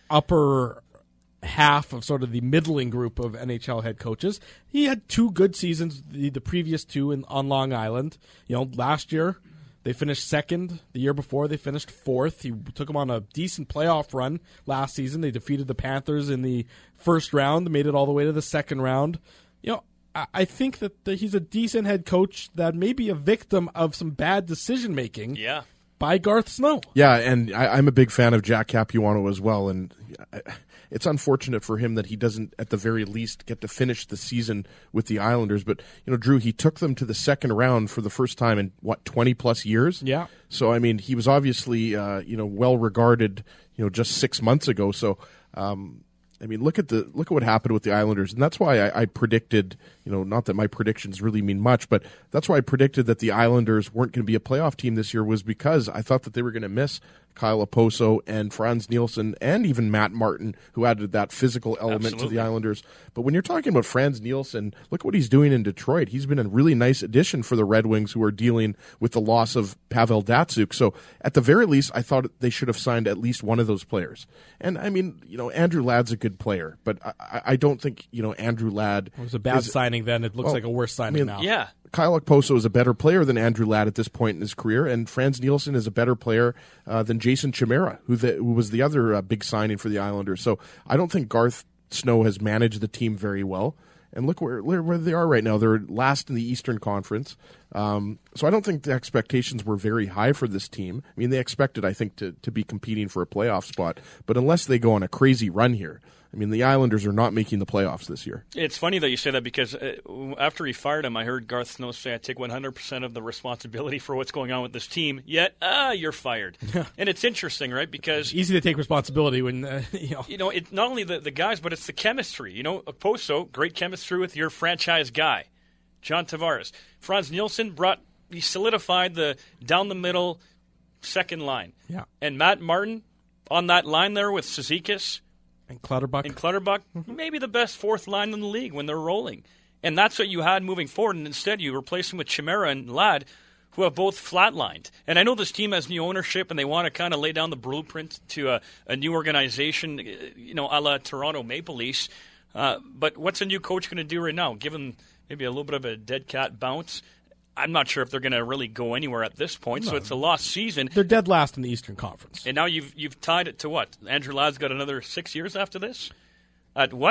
upper half of sort of the middling group of N H L head coaches. He had two good seasons, the, the previous two in, on Long Island. You know, last year they finished second. The year before they finished fourth. He took them on a decent playoff run last season. They defeated the Panthers in the first round, made it all the way to the second round. You know, I, I think that the, he's a decent head coach that may be a victim of some bad decision making. Yeah. By Garth Snow. Yeah, and I, I'm a big fan of Jack Capuano as well, and I, it's unfortunate for him that he doesn't, at the very least, get to finish the season with the Islanders. But, you know, Drew, he took them to the second round for the first time in, what, twenty-plus years? Yeah. So, I mean, he was obviously, uh, you know, well-regarded, you know, just six months ago. So, um, I mean, look at the look at what happened with the Islanders, and that's why I, I predicted, you know, not that my predictions really mean much, but that's why I predicted that the Islanders weren't going to be a playoff team this year, was because I thought that they were going to miss Kyle Oposo and Franz Nielsen and even Matt Martin, who added that physical element Absolutely. to the Islanders. But when you're talking about Franz Nielsen, look what he's doing in Detroit. He's been a really nice addition for the Red Wings, who are dealing with the loss of Pavel Datsyuk. So at the very least, I thought they should have signed at least one of those players. And I mean, you know, Andrew Ladd's a good player, but I, I don't think, you know, Andrew Ladd It was a bad is, signing then. It looks well, like a worse signing I mean, now. Yeah. Kyle Okposo is a better player than Andrew Ladd at this point in his career, and Franz Nielsen is a better player uh, than Jason Chimera, who, the, who was the other uh, big signing for the Islanders. So I don't think Garth Snow has managed the team very well. And look where where they are right now. They're last in the Eastern Conference. Um, so I don't think the expectations were very high for this team. I mean, they expected, I think, to, to be competing for a playoff spot. But unless they go on a crazy run here, I mean, the Islanders are not making the playoffs this year. It's funny that you say that because uh, after he fired him, I heard Garth Snow say, I take one hundred percent of the responsibility for what's going on with this team, yet, ah, you're fired. And it's interesting, right? Because Easy to take responsibility when, uh, you know. you know, it's not only the, the guys, but it's the chemistry. You know, Okposo, great chemistry with your franchise guy, John Tavares. Franz Nielsen brought, he solidified the down the middle second line. Yeah. And Matt Martin on that line there with Cizikas And Clutterbuck. and Clutterbuck, maybe the best fourth line in the league when they're rolling. And that's what you had moving forward, and instead you replace them with Chimera and Ladd, who have both flatlined. And I know this team has new ownership, and they want to kind of lay down the blueprint to a, a new organization, you know, a la Toronto Maple Leafs. Uh, but what's a new coach going to do right now? Give them maybe a little bit of a dead cat bounce? I'm not sure if they're going to really go anywhere at this point, no. So it's a lost season. They're dead last in the Eastern Conference. And now you've you've tied it to what? Andrew Ladd's got another six years after this? At what?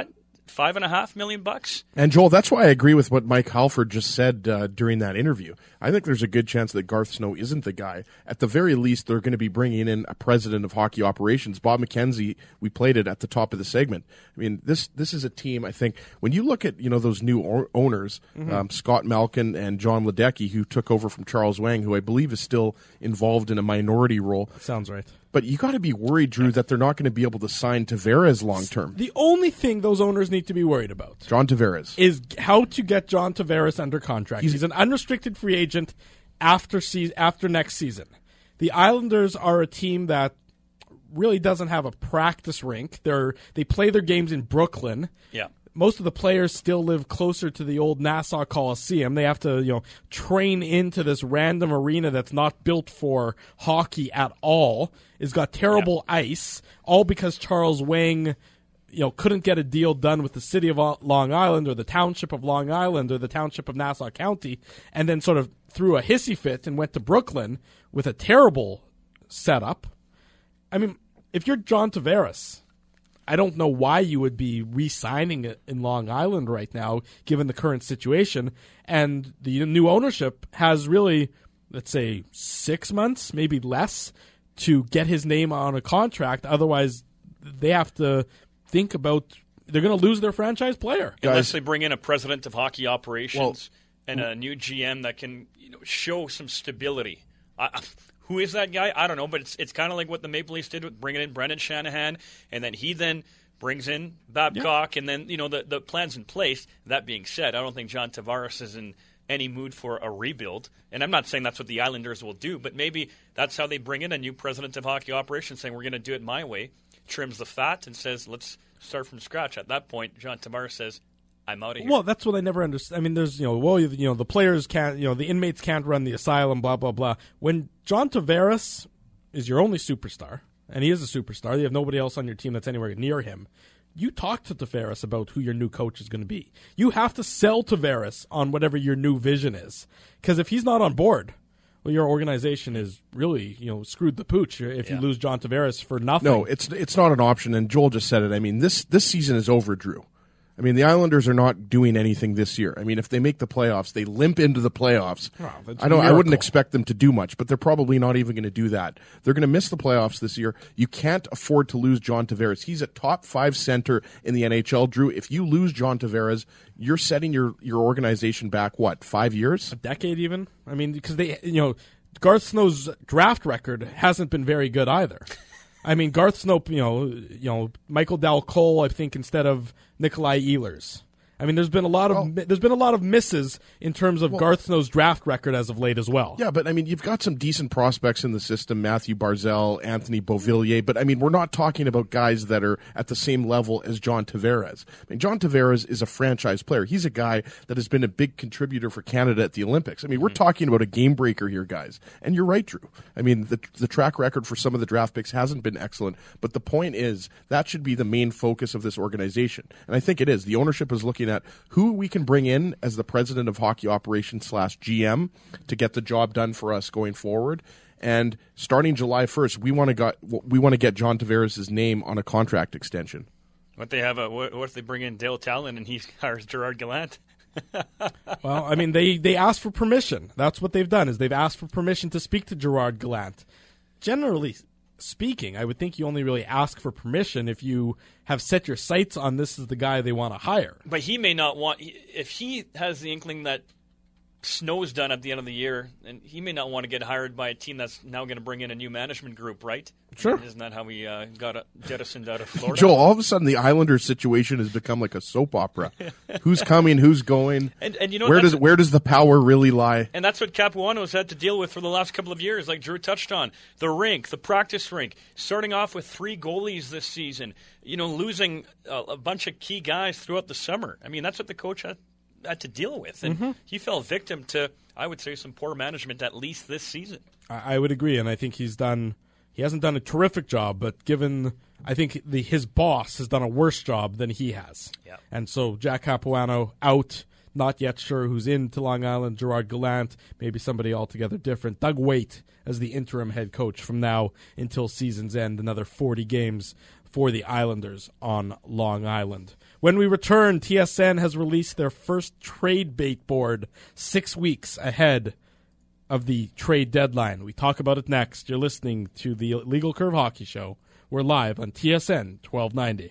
five and a half million bucks. And Joel, that's why I agree with what Mike Halford just said uh, during that interview. I think there's a good chance that Garth Snow isn't the guy. At the very least, they're going to be bringing in a president of hockey operations. Bob McKenzie, we played it at the top of the segment. I mean, this this is a team, I think, when you look at, you know, those new o- owners, mm-hmm. um, Scott Malkin and John Ledecky, who took over from Charles Wang, who I believe is still involved in a minority role. Sounds right. But you got to be worried, Drew, that they're not going to be able to sign Tavares long term. The only thing those owners need to be worried about, John Tavares, is how to get John Tavares under contract. He's, He's an unrestricted free agent after se- after next season. The Islanders are a team that really doesn't have a practice rink. They're they play their games in Brooklyn. Yeah. Most of the players still live closer to the old Nassau Coliseum. They have to, you know, train into this random arena that's not built for hockey at all. It's got terrible yeah. ice, all because Charles Wang, you know, couldn't get a deal done with the city of Long Island or the township of Long Island or the township of Nassau County, and then sort of threw a hissy fit and went to Brooklyn with a terrible setup. I mean, if you're John Tavares, I don't know why you would be re-signing it in Long Island right now, given the current situation. And the new ownership has really, let's say, six months, maybe less, to get his name on a contract. Otherwise, they have to think about they're going to lose their franchise player. Unless they bring in a president of hockey operations well, and a new G M that can, you know, show some stability. I, Who is that guy? I don't know, but it's it's kind of like what the Maple Leafs did with bringing in Brendan Shanahan, and then he then brings in Babcock, yeah. and then, you know, the, the plan's in place. That being said, I don't think John Tavares is in any mood for a rebuild, and I'm not saying that's what the Islanders will do, but maybe that's how they bring in a new president of hockey operations, saying we're going to do it my way, trims the fat, and says let's start from scratch. At that point, John Tavares says, I'm out of here. Well, that's what I never understood. I mean, there's, you know, well, you know, the players can't, you know, the inmates can't run the asylum, blah, blah, blah. When John Tavares is your only superstar, and he is a superstar, you have nobody else on your team that's anywhere near him, you talk to Tavares about who your new coach is going to be. You have to sell Tavares on whatever your new vision is. Because if he's not on board, well, your organization is really, you know, screwed the pooch if yeah. you lose John Tavares for nothing. No, it's it's not an option, and Joel just said it. I mean, this this season is over, Drew. I mean, the Islanders are not doing anything this year. I mean, if they make the playoffs, they limp into the playoffs. Wow, I don't. I wouldn't expect them to do much, but they're probably not even going to do that. They're going to miss the playoffs this year. You can't afford to lose John Tavares. He's a top five center in the N H L, Drew. If you lose John Tavares, you're setting your, your organization back, what, five years? A decade even? I mean, because they, you know, Garth Snow's draft record hasn't been very good either. I mean, Garth Snow, you know, you know, Michael Dal Cole, I think, instead of Nikolai Ehlers. I mean, there's been a lot of well, there's been a lot of misses in terms of well, Garth Snow's draft record as of late as well. Yeah, but I mean, you've got some decent prospects in the system: Matthew Barzal, Anthony Beauvillier. But I mean, we're not talking about guys that are at the same level as John Tavares. I mean, John Tavares is a franchise player. He's a guy that has been a big contributor for Canada at the Olympics. I mean, we're mm-hmm. talking about a game breaker here, guys. And you're right, Drew. I mean, the the track record for some of the draft picks hasn't been excellent. But the point is that should be the main focus of this organization, and I think it is. The ownership is looking at who we can bring in as the president of hockey operations slash G M to get the job done for us going forward. And starting July first, we want to got we want to get John Tavares' name on a contract extension. What they have a what, what if they bring in Dale Talon and he hires Gerard Gallant? Well, I mean, they they asked for permission. That's what they've done, is they've asked for permission to speak to Gerard Gallant. Generally speaking, I would think you only really ask for permission if you have set your sights on this is the guy they want to hire. But he may not want, if he has the inkling that Snow's done at the end of the year, and he may not want to get hired by a team that's now going to bring in a new management group, right? Sure. Isn't that how we uh, got a, jettisoned out of Florida? Joel, all of a sudden the Islanders situation has become like a soap opera. Who's coming? Who's going? And, and you know where does where does the power really lie? And that's what Capuano's had to deal with for the last couple of years, like Drew touched on. The rink, the practice rink, starting off with three goalies this season, you know, losing a, a bunch of key guys throughout the summer. I mean, that's what the coach had, had to deal with. And mm-hmm. he fell victim to, I would say, some poor management, at least this season. I, I would agree, and I think he's done... He hasn't done a terrific job, but given, I think the his boss has done a worse job than he has. Yeah. And so Jack Capuano out, not yet sure who's in to Long Island. Gerard Gallant, maybe somebody altogether different. Doug Waite as the interim head coach from now until season's end. Another forty games for the Islanders on Long Island. When we return, T S N has released their first trade bait board six weeks ahead of the trade deadline. We talk about it next. You're listening to the Legal Curve Hockey Show. We're live on T S N twelve ninety.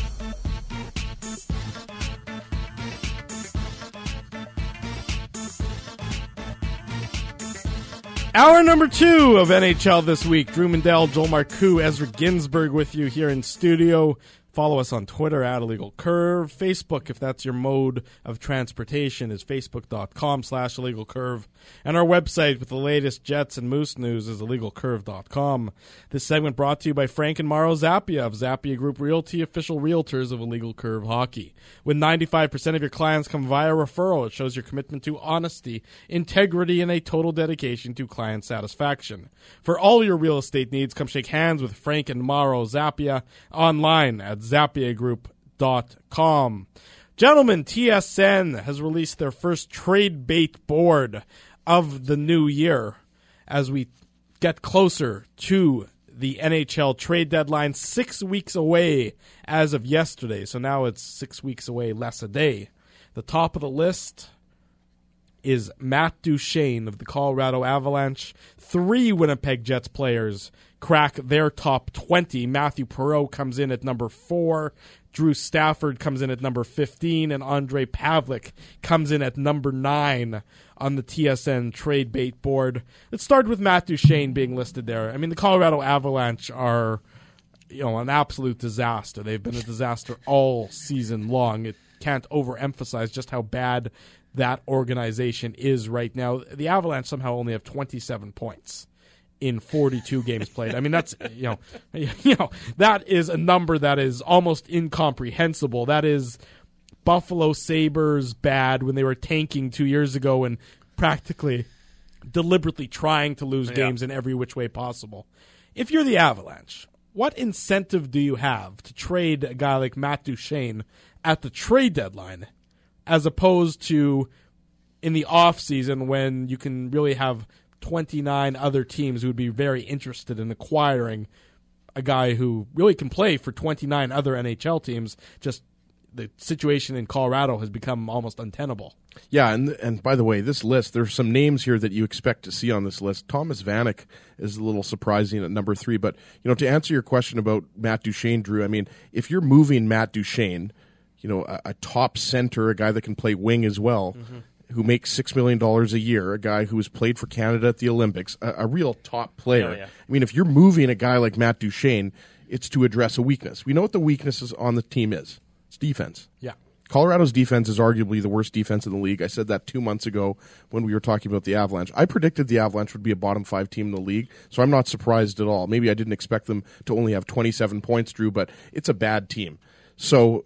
Hour number two of N H L This Week. Drew Mandel, Joel Marcoux, Ezra Ginsburg with you here in studio. Follow us on Twitter at Illegal Curve. Facebook, if that's your mode of transportation, is facebook.com slash Illegal Curve. And our website with the latest Jets and Moose news is illegal curve dot com. This segment brought to you by Frank and Mauro Zappia of Zappia Group Realty, official realtors of Illegal Curve Hockey. When ninety-five percent of your clients come via referral, it shows your commitment to honesty, integrity, and a total dedication to client satisfaction. For all your real estate needs, come shake hands with Frank and Mauro Zappia online at zappia group dot com. Gentlemen, T S N has released their first trade bait board of the new year as we get closer to the N H L trade deadline, six weeks away as of yesterday. So now it's six weeks away, less a day. The top of the list is Matt Duchene of the Colorado Avalanche. Three Winnipeg Jets players crack their top twenty. Matthew Perreault comes in at number four. Drew Stafford comes in at number fifteen. And Andre Pavlik comes in at number nine on the T S N trade bait board. Let's start with Matt Duchene being listed there. I mean, the Colorado Avalanche are, you know, an absolute disaster. They've been a disaster all season long. It can't overemphasize just how bad that organization is right now. The Avalanche somehow only have twenty-seven points in forty-two games played. I mean, that's, you know, you know, that is a number that is almost incomprehensible. That is Buffalo Sabres bad when they were tanking two years ago and practically deliberately trying to lose yeah. games in every which way possible. If you're the Avalanche, what incentive do you have to trade a guy like Matt Duchene at the trade deadline as opposed to in the offseason when you can really have twenty-nine other teams who would be very interested in acquiring a guy who really can play for twenty-nine other N H L teams? Just the situation in Colorado has become almost untenable. Yeah, and and by the way, this list, there's some names here that you expect to see on this list. Thomas Vanek is a little surprising at number three, but you know, to answer your question about Matt Duchene, Drew, I mean, if you're moving Matt Duchene, you know, a, a top center, a guy that can play wing as well, mm-hmm. who makes six million dollars a year, a guy who has played for Canada at the Olympics, a, a real top player. Oh, yeah. I mean, if you're moving a guy like Matt Duchene, it's to address a weakness. We know what the weaknesses on the team is. It's defense. Yeah. Colorado's defense is arguably the worst defense in the league. I said that two months ago when we were talking about the Avalanche. I predicted the Avalanche would be a bottom five team in the league, so I'm not surprised at all. Maybe I didn't expect them to only have twenty-seven points, Drew, but it's a bad team. So,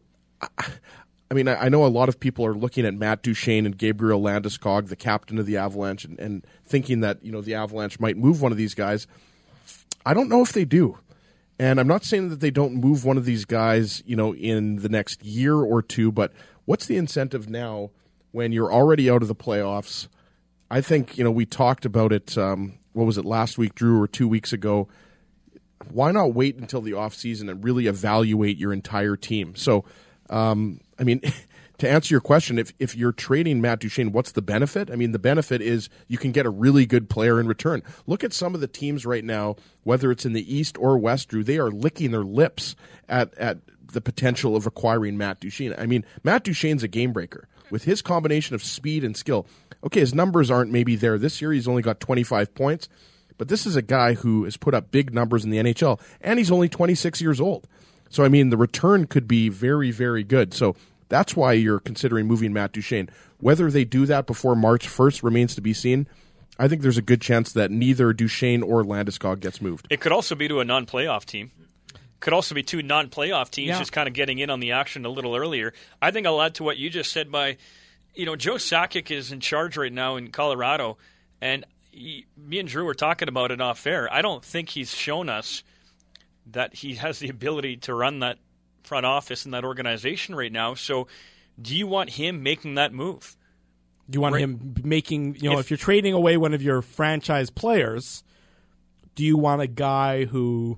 I mean, I know a lot of people are looking at Matt Duchene and Gabriel Landeskog, the captain of the Avalanche, and, and thinking that, you know, the Avalanche might move one of these guys. I don't know if they do. And I'm not saying that they don't move one of these guys, you know, in the next year or two, but what's the incentive now when you're already out of the playoffs? I think, you know, we talked about it, um, what was it, last week, Drew, or two weeks ago. Why not wait until the offseason and really evaluate your entire team? So, um, I mean, to answer your question, if, if you're trading Matt Duchene, what's the benefit? I mean, the benefit is you can get a really good player in return. Look at some of the teams right now, whether it's in the East or West, Drew, they are licking their lips at, at the potential of acquiring Matt Duchene. I mean, Matt Duchene's a game breaker. With his combination of speed and skill, okay, his numbers aren't maybe there this year. He's only got twenty-five points, but this is a guy who has put up big numbers in the N H L, and he's only twenty-six years old. So, I mean, the return could be very, very good. So that's why you're considering moving Matt Duchene. Whether they do that before March first remains to be seen. I think there's a good chance that neither Duchene or Landeskog gets moved. It could also be to a non-playoff team. Could also be two non-playoff teams yeah. just kind of getting in on the action a little earlier. I think I'll add to what you just said by, you know, Joe Sakic is in charge right now in Colorado, and he, me and Drew were talking about it off air. I don't think he's shown us that he has the ability to run that front office and that organization right now. So do you want him making that move? Do you want right. him making, you know, if, if you're trading away one of your franchise players, do you want a guy who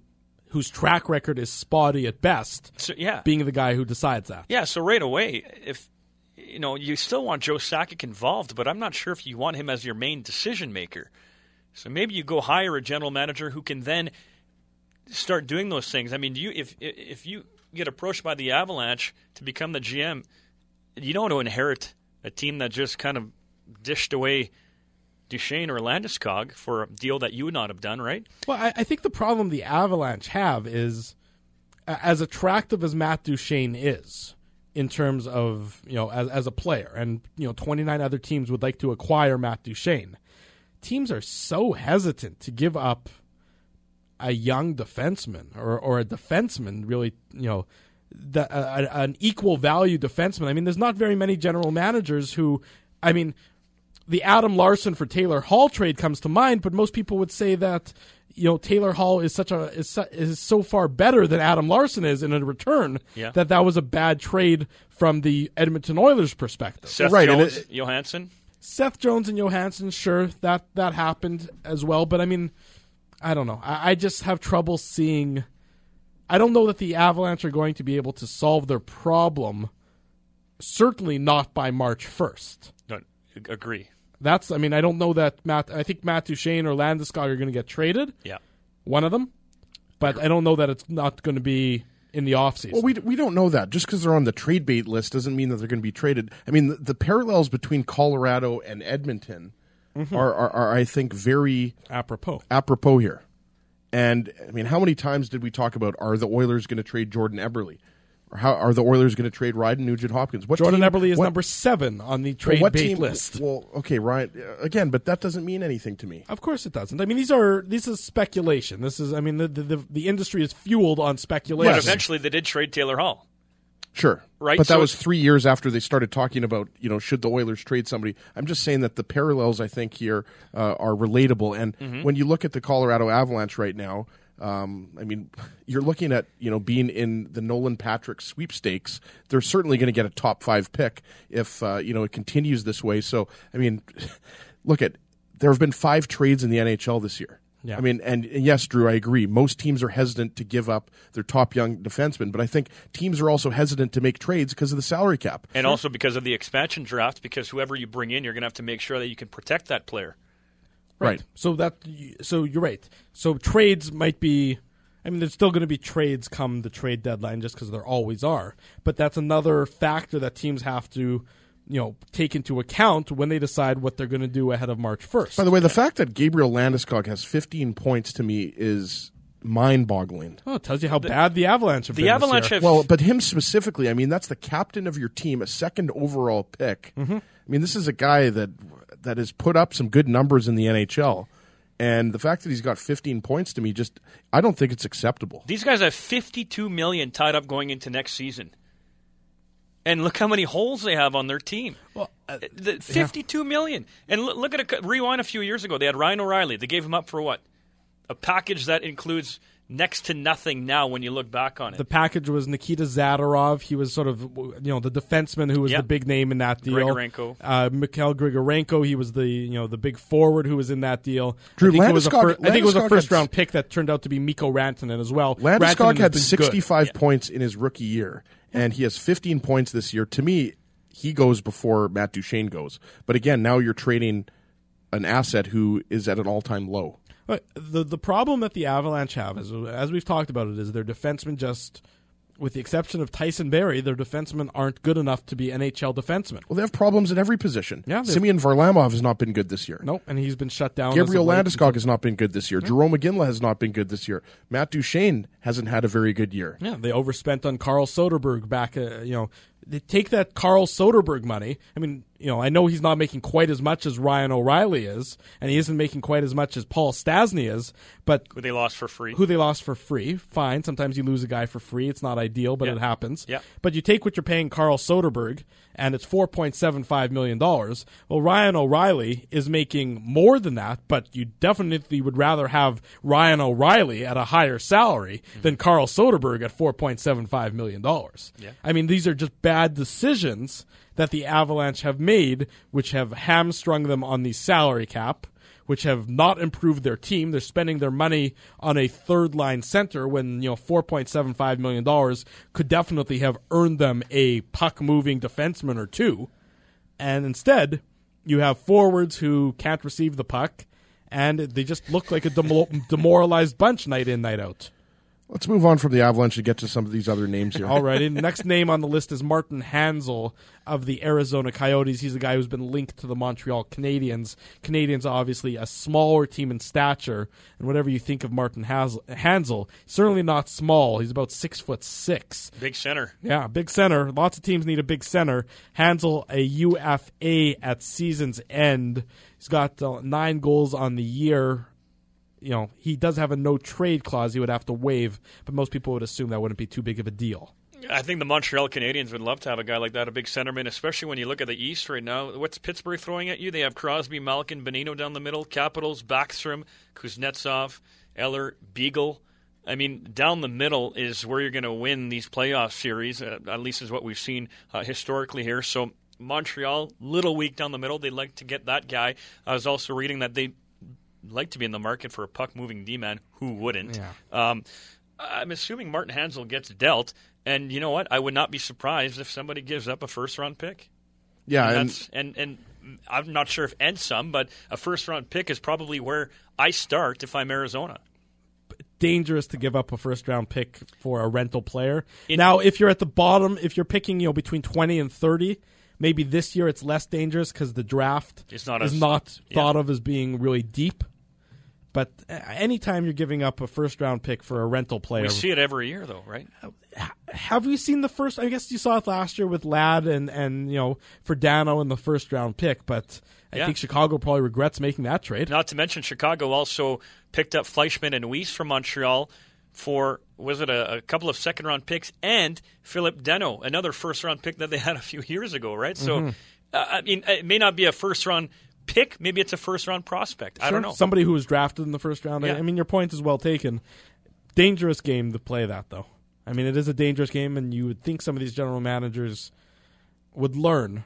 whose track record is spotty at best, So, yeah. being the guy who decides that. Yeah, so right away, if you know, you still want Joe Sakic involved, but I'm not sure if you want him as your main decision maker. So maybe you go hire a general manager who can then start doing those things. I mean, do you if if you get approached by the Avalanche to become the G M, you don't want to inherit a team that just kind of dished away Duchesne or Landeskog for a deal that you would not have done, right? Well, I, I think the problem the Avalanche have is, uh, as attractive as Matt Duchesne is, in terms of, you know, as, as a player, and, you know, twenty-nine other teams would like to acquire Matt Duchesne, teams are so hesitant to give up a young defenseman or, or a defenseman, really, you know, the, a, an equal value defenseman. I mean, there's not very many general managers who, I mean, the Adam Larson for Taylor Hall trade comes to mind, but most people would say that, you know, Taylor Hall is such a is, so, is so far better than Adam Larson is in a return yeah. that that was a bad trade from the Edmonton Oilers' perspective. Seth right, Jones, it, Johansson. Seth Jones and Johansson, sure, that that happened as well, but I mean, I don't know. I, I just have trouble seeing. I don't know that the Avalanche are going to be able to solve their problem. Certainly not by March first. No, agree. That's, I mean, I don't know that Matt, I think Matt Duchesne or Landeskog are going to get traded. Yeah. One of them. But I don't know that it's not going to be in the offseason. Well, we, we don't know that. Just because they're on the trade bait list doesn't mean that they're going to be traded. I mean, the, the parallels between Colorado and Edmonton mm-hmm. are, are, are, I think, very apropos. apropos here. And, I mean, how many times did we talk about, are the Oilers going to trade Jordan Eberle? Or how are the Oilers going to trade Ryan Nugent-Hopkins? What Jordan team, Eberle is what, number seven on the trade well, what bait team, list. Well, okay, Ryan, again, but that doesn't mean anything to me. Of course it doesn't. I mean, these are this is speculation. This is, I mean, the the, the industry is fueled on speculation. But eventually they did trade Taylor Hall. Sure. Right, But that so was three years after they started talking about, you know, should the Oilers trade somebody. I'm just saying that the parallels, I think, here uh, are relatable. And Mm-hmm. when you look at the Colorado Avalanche right now, um, I mean, you're looking at, you know, being in the Nolan Patrick sweepstakes. They're certainly going to get a top five pick if, uh, you know, it continues this way. So, I mean, look at, there have been five trades in the N H L this year. Yeah. I mean, and, and yes, Drew, I agree. Most teams are hesitant to give up their top young defensemen, but I think teams are also hesitant to make trades because of the salary cap. And also because of the expansion draft, because whoever you bring in, you're going to have to make sure that you can protect that player. Right. So that so you're right. So trades might be, I mean, there's still going to be trades come the trade deadline just because there always are. But that's another factor that teams have to, you know, take into account when they decide what they're going to do ahead of March first. By the way, the fact that Gabriel Landeskog has fifteen points to me is mind-boggling. Oh, it tells you how the, bad the Avalanche have the been this Avalanche year. have Well, but him specifically, I mean, that's the captain of your team, a second overall pick. Mm-hmm. I mean, this is a guy that that has put up some good numbers in the N H L. And the fact that he's got fifteen points to me, just I don't think it's acceptable. These guys have fifty-two million dollars tied up going into next season. And look how many holes they have on their team. Well, uh, the fifty-two yeah. million. And look, look at a rewind a few years ago. They had Ryan O'Reilly. They gave him up for what? A package that includes next to nothing now when you look back on it. The package was Nikita Zadorov. He was sort of, you know, the defenseman who was yep. the big name in that deal. Grigorenko. Uh, Mikhail Grigorenko. He was the, you know, the big forward who was in that deal. Drew, I think, it was, a fir- I think it was a Landeskog first had, round pick that turned out to be Mikko Rantanen as well. Landeskog Rantanen had has sixty-five yeah. points in his rookie year, and he has fifteen points this year. To me, he goes before Matt Duchesne goes. But again, now you're trading an asset who is at an all-time low. But the the problem that the Avalanche have is, as we've talked about it, is their defensemen just, with the exception of Tyson Barrie, their defensemen aren't good enough to be N H L defensemen. Well, they have problems at every position. Yeah, Semyon Varlamov has not been good this year. Nope, and he's been shut down. Gabriel as of late. Landeskog has not been good this year. Mm-hmm. Jerome McGinley has not been good this year. Matt Duchesne hasn't had a very good year. Yeah, they overspent on Carl Soderberg back, uh, you know, they take that Carl Soderberg money. I mean, you know, I know he's not making quite as much as Ryan O'Reilly is, and he isn't making quite as much as Paul Stastny is, but who they lost for free. Who they lost for free. Fine. Sometimes you lose a guy for free. It's not ideal, but yeah. it happens. Yeah. But you take what you're paying Carl Soderberg, and it's four point seven five million dollars. Well, Ryan O'Reilly is making more than that, but you definitely would rather have Ryan O'Reilly at a higher salary mm-hmm. than Carl Soderberg at four point seven five million dollars. Yeah. I mean, these are just bad decisions that the Avalanche have made, which have hamstrung them on the salary cap, which have not improved their team. They're spending their money on a third-line center when, you know, four point seven five million dollars could definitely have earned them a puck-moving defenseman or two. And instead, you have forwards who can't receive the puck, and they just look like a demo- demoralized bunch night in, night out. Let's move on from the Avalanche and get to some of these other names here. All right. Next name on the list is Martin Hanzal of the Arizona Coyotes. He's a guy who's been linked to the Montreal Canadiens. Canadiens are obviously a smaller team in stature, and whatever you think of Martin Hanzal, certainly not small. He's about six foot six. Big center. Yeah, big center. Lots of teams need a big center. Hanzal, a U F A at season's end. He's got uh, nine goals on the year. You know, he does have a no-trade clause he would have to waive, but most people would assume that wouldn't be too big of a deal. I think the Montreal Canadiens would love to have a guy like that, a big centerman, especially when you look at the East right now. What's Pittsburgh throwing at you? They have Crosby, Malkin, Bonino down the middle, Capitals, Backstrom, Kuznetsov, Eller, Beagle. I mean, down the middle is where you're going to win these playoff series, uh, at least is what we've seen uh, historically here. So Montreal, little weak down the middle. They'd like to get that guy. I was also reading that they like to be in the market for a puck-moving D-man. Who wouldn't? Yeah. Um, I'm assuming Martin Hanzal gets dealt, and you know what? I would not be surprised if somebody gives up a first-round pick. Yeah, and, and, that's, and and I'm not sure if and some, but a first-round pick is probably where I start if I'm Arizona. Dangerous to give up a first-round pick for a rental player. In, now, if you're at the bottom, if you're picking, you know, between twenty and thirty, maybe this year it's less dangerous because the draft it's not is as, not yeah. thought of as being really deep. But anytime you're giving up a first-round pick for a rental player... We see it every year, though, right? Have you seen the first... I guess you saw it last year with Ladd and, and you know, for Dano in the first-round pick, but I yeah. think Chicago probably regrets making that trade. Not to mention Chicago also picked up Fleischmann and Weiss from Montreal for, was it a, a couple of second-round picks, and Philip Dano, another first-round pick that they had a few years ago, right? Mm-hmm. So, uh, I mean, it may not be a first-round pick, maybe it's a first-round prospect. I Sure. don't know. Somebody who was drafted in the first round. Yeah. I mean, your point is well taken. Dangerous game to play that, though. I mean, it is a dangerous game, and you would think some of these general managers would learn.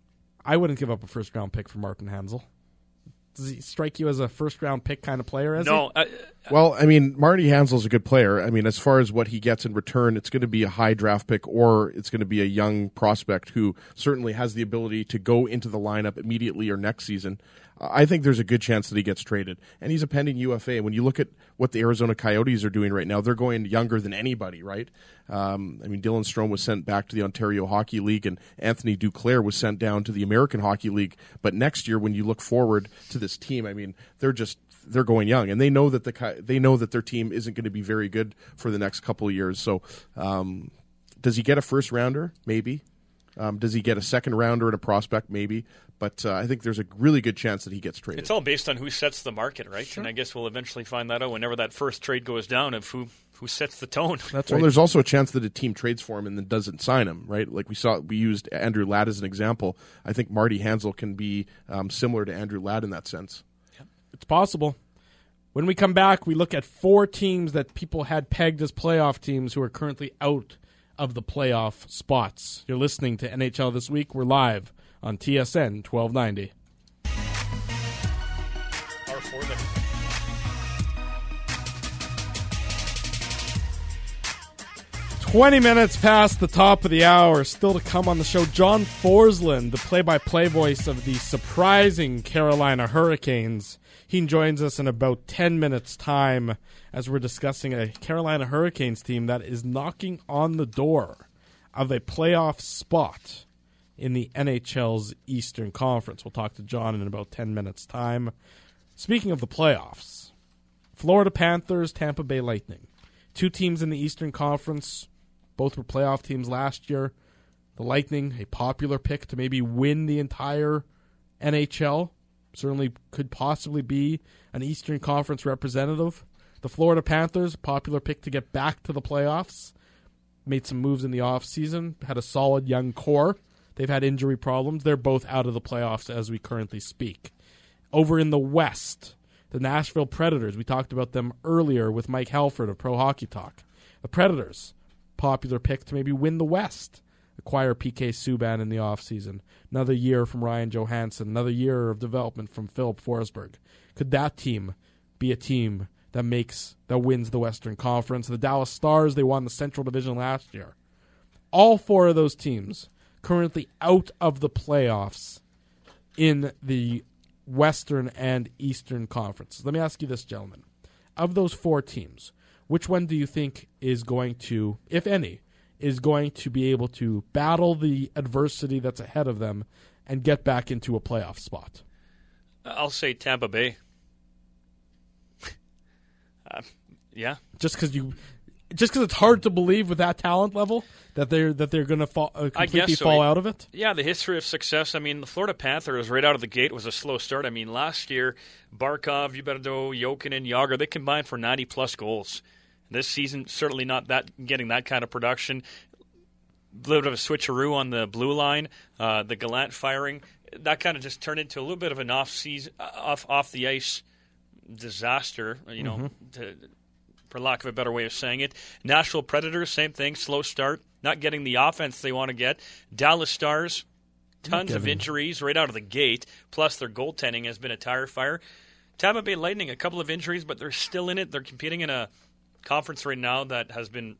I wouldn't give up a first-round pick for Martin Hanzal. Does he strike you as a first-round pick kind of player? As no. Uh, well, I mean, Marty Hansel's a good player. I mean, as far as what he gets in return, it's going to be a high draft pick or it's going to be a young prospect who certainly has the ability to go into the lineup immediately or next season. Uh, I think there's a good chance that he gets traded. And he's a pending U F A. When you look at what the Arizona Coyotes are doing right now, they're going younger than anybody, right? Um, I mean, Dylan Strome was sent back to the Ontario Hockey League, and Anthony Duclair was sent down to the American Hockey League. But next year, when you look forward to this team, I mean, they're just they're going young, and they know that the they know that their team isn't going to be very good for the next couple of years. So, um, does he get a first rounder? Maybe. Um, does he get a second rounder and a prospect? Maybe. But uh, I think there's a really good chance that he gets traded. It's all based on who sets the market, right? Sure. And I guess we'll eventually find that out whenever that first trade goes down of who, who sets the tone. That's well, right. there's also a chance that a team trades for him and then doesn't sign him, right? Like we saw, we used Andrew Ladd as an example. I think Marty Hanzal can be um, similar to Andrew Ladd in that sense. It's possible. When we come back, we look at four teams that people had pegged as playoff teams who are currently out of the playoff spots. You're listening to N H L This Week. We're live on T S N twelve ninety. twenty minutes past the top of the hour. Still to come on the show, John Forsland, the play-by-play voice of the surprising Carolina Hurricanes. He joins us in about ten minutes' time as we're discussing a Carolina Hurricanes team that is knocking on the door of a playoff spot in the N H L's Eastern Conference. We'll talk to John in about ten minutes' time. Speaking of the playoffs, Florida Panthers, Tampa Bay Lightning. Two teams in the Eastern Conference. Both were playoff teams last year. The Lightning, a popular pick to maybe win the entire N H L. Certainly could possibly be an Eastern Conference representative. The Florida Panthers, popular pick to get back to the playoffs. Made some moves in the offseason. Had a solid young core. They've had injury problems. They're both out of the playoffs as we currently speak. Over in the West, the Nashville Predators. We talked about them earlier with Mike Halford of Pro Hockey Talk. The Predators, popular pick to maybe win the West acquire P K Subban in the offseason, another year from Ryan Johansson, another year of development from Philip Forsberg. Could that team be a team that makes that wins the Western Conference? The Dallas Stars, they won the Central Division last year. All four of those teams currently out of the playoffs in the Western and Eastern Conferences. Let me ask you this, gentlemen. Of those four teams, which one do you think is going to, if any, is going to be able to battle the adversity that's ahead of them and get back into a playoff spot? I'll say Tampa Bay. uh, yeah. Just because you, just because it's hard to believe with that talent level that they're that they're going to fall uh, completely so. fall out of it. Yeah, the history of success. I mean, the Florida Panthers right out of the gate was a slow start. I mean, last year, Barkov, Huberdeau, Jokinen, Jágr, they combined for ninety plus goals. This season, certainly not that getting that kind of production. A little bit of a switcheroo on the blue line, uh, the Gallant firing. That kind of just turned into a little bit of an off season, off off the ice disaster. You know, mm-hmm. to, for lack of a better way of saying it. Nashville Predators, same thing, slow start, not getting the offense they want to get. Dallas Stars, tons of injuries right out of the gate. Plus, their goaltending has been a tire fire. Tampa Bay Lightning, a couple of injuries, but they're still in it. They're competing in a conference right now that has been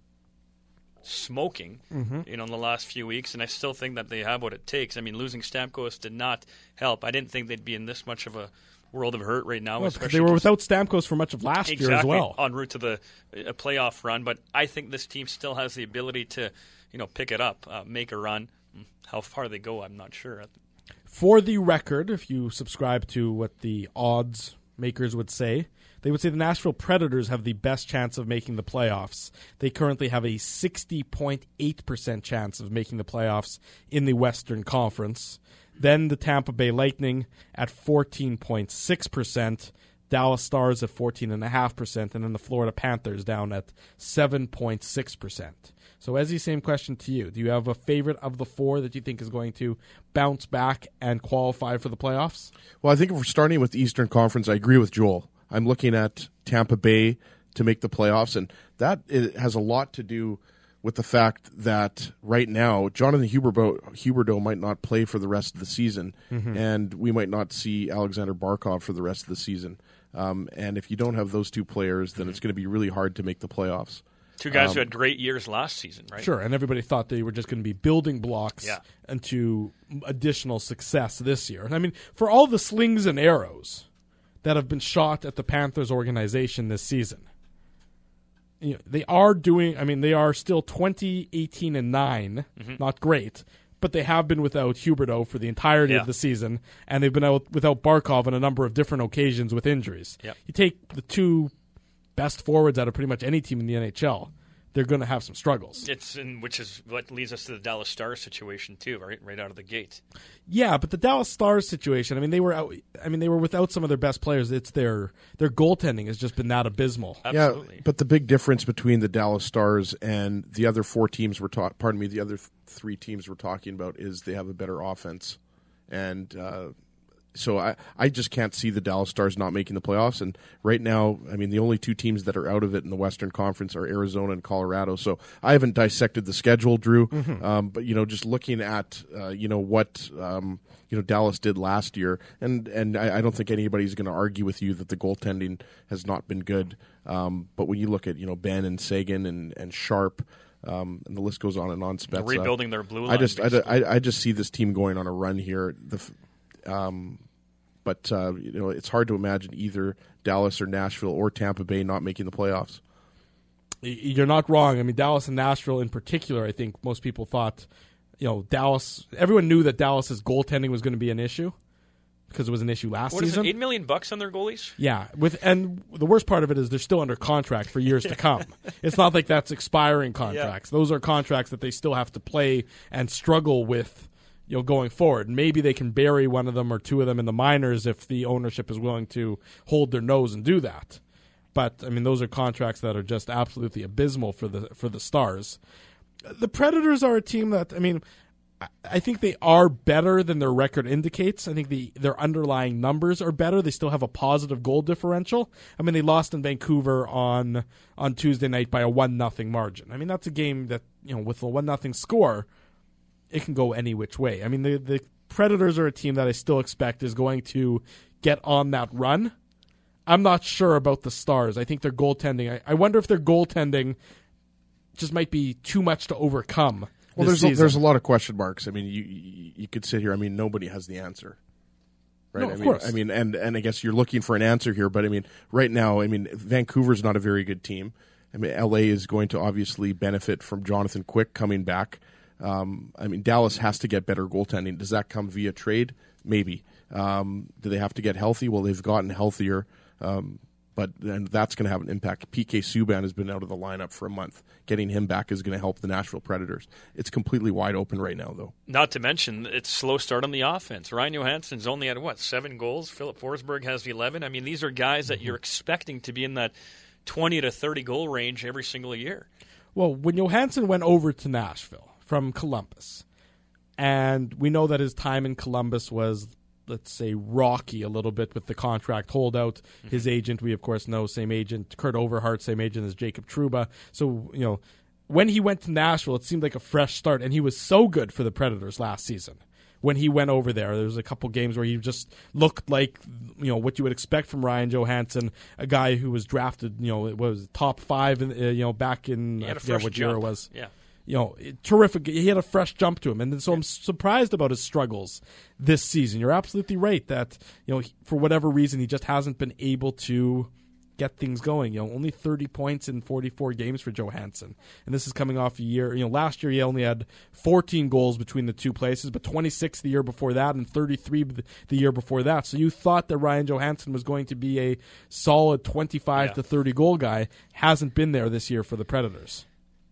smoking, mm-hmm. you know, in the last few weeks, and I still think that they have what it takes. I mean, losing Stamkos did not help. I didn't think they'd be in this much of a world of hurt right now. Well, they were without Stamkos for much of last exactly, year as well, en route to the a playoff run. But I think this team still has the ability to, you know, pick it up, uh, make a run. How far they go, I'm not sure. For the record, if you subscribe to what the odds makers would say, they would say the Nashville Predators have the best chance of making the playoffs. They currently have a sixty point eight percent chance of making the playoffs in the Western Conference. Then the Tampa Bay Lightning at fourteen point six percent, Dallas Stars at fourteen point five percent, and then the Florida Panthers down at seven point six percent. So, Ezzy, same question to you. Do you have a favorite of the four that you think is going to bounce back and qualify for the playoffs? Well, I think if we're starting with the Eastern Conference, I agree with Joel. I'm looking at Tampa Bay to make the playoffs, and that has a lot to do with the fact that right now Jonathan Huberdeau, Huberdeau might not play for the rest of the season, mm-hmm. and we might not see Alexander Barkov for the rest of the season. Um, and if you don't have those two players, then it's going to be really hard to make the playoffs. Two guys um, who had great years last season, right? Sure, and everybody thought they were just going to be building blocks yeah. into additional success this year. I mean, for all the slings and arrows that have been shot at the Panthers organization this season, you know, they are doing, I mean, they are still twenty, eighteen, and nine, mm-hmm. not great, but they have been without Huberdeau for the entirety yeah. of the season, and they've been out without Barkov on a number of different occasions with injuries. Yep. You take the two best forwards out of pretty much any team in the N H L, they're going to have some struggles. It's in, which is what leads us to the Dallas Stars situation too, right? Right out of the gate. Yeah, but the Dallas Stars situation, I mean, they were out, I mean, they were without some of their best players. It's their their goaltending has just been that abysmal. Absolutely. Yeah, but the big difference between the Dallas Stars and the other four teams we're talking, pardon me, the other th- three teams we're talking about is they have a better offense, and uh, so I, I just can't see the Dallas Stars not making the playoffs. And right now, I mean, the only two teams that are out of it in the Western Conference are Arizona and Colorado. So I haven't dissected the schedule, Drew. Mm-hmm. Um, but, you know, just looking at, uh, you know, what, um, you know, Dallas did last year. And, and I, I don't think anybody's going to argue with you that the goaltending has not been good. Um, but when you look at, you know, Ben and Sagan and, and Sharp, Um, and the list goes on and on. Spezza. Rebuilding their blue line. I just, I, I, I just see this team going on a run here. The, um, but uh, you know, it's hard to imagine either Dallas or Nashville or Tampa Bay not making the playoffs. You're not wrong. I mean, Dallas and Nashville in particular. I think most people thought, you know, Dallas. Everyone knew that Dallas's goaltending was going to be an issue because it was an issue last what season. Is it, eight million bucks on their goalies? Yeah, with and the worst part of it is they're still under contract for years to come. It's not like that's expiring contracts. Yeah. Those are contracts that they still have to play and struggle with, you know, going forward. Maybe they can bury one of them or two of them in the minors if the ownership is willing to hold their nose and do that. But I mean, those are contracts that are just absolutely abysmal for the for the Stars. The Predators are a team that, I mean, I think they are better than their record indicates. I think the their underlying numbers are better. They still have a positive goal differential. I mean, they lost in Vancouver on on Tuesday night by a one nothing margin. I mean, that's a game that, you know, with a one nothing score, it can go any which way. I mean, the the Predators are a team that I still expect is going to get on that run. I'm not sure about the Stars. I think their goaltending. I, I wonder if their goaltending just might be too much to overcome. Well, this there's a, there's a season. lot of question marks. I mean, you you, you could sit here. I mean, nobody has the answer, right? No, I of mean, course. I mean, and and I guess you're looking for an answer here. But I mean, right now, I mean, Vancouver's not a very good team. I mean, L A is going to obviously benefit from Jonathan Quick coming back. Um, I mean, Dallas has to get better goaltending. Does that come via trade? Maybe. Um, do they have to get healthy? Well, they've gotten healthier, um, but and that's going to have an impact. P K Subban has been out of the lineup for a month. Getting him back is going to help the Nashville Predators. It's completely wide open right now, though. Not to mention, it's slow start on the offense. Ryan Johansson's only had, what, seven goals? Philip Forsberg has eleven. I mean, these are guys that you're expecting to be in that twenty to thirty goal range every single year. Well, when Johansson went over to Nashville from Columbus, and we know that his time in Columbus was, let's say, rocky a little bit with the contract holdout. Mm-hmm. His agent, we of course know, same agent, Kurt Overhart, same agent as Jacob Trouba. So, you know, when he went to Nashville, it seemed like a fresh start, and he was so good for the Predators last season. When he went over there, there was a couple games where he just looked like, you know, what you would expect from Ryan Johansson, a guy who was drafted, you know, it was top five, in, uh, you know, back in, He had I a forget fresh what year it jump. was. Yeah. You know, terrific. He had a fresh jump to him, and so I'm surprised about his struggles this season. You're absolutely right that, you know, he, for whatever reason, he just hasn't been able to get things going. You know, only thirty points in forty-four games for Johansson, and this is coming off a year. You know, last year he only had fourteen goals between the two places, but twenty-six the year before that, and thirty-three the year before that. So you thought that Ryan Johansson was going to be a solid twenty-five Yeah. to thirty goal guy. Hasn't been there this year for the Predators.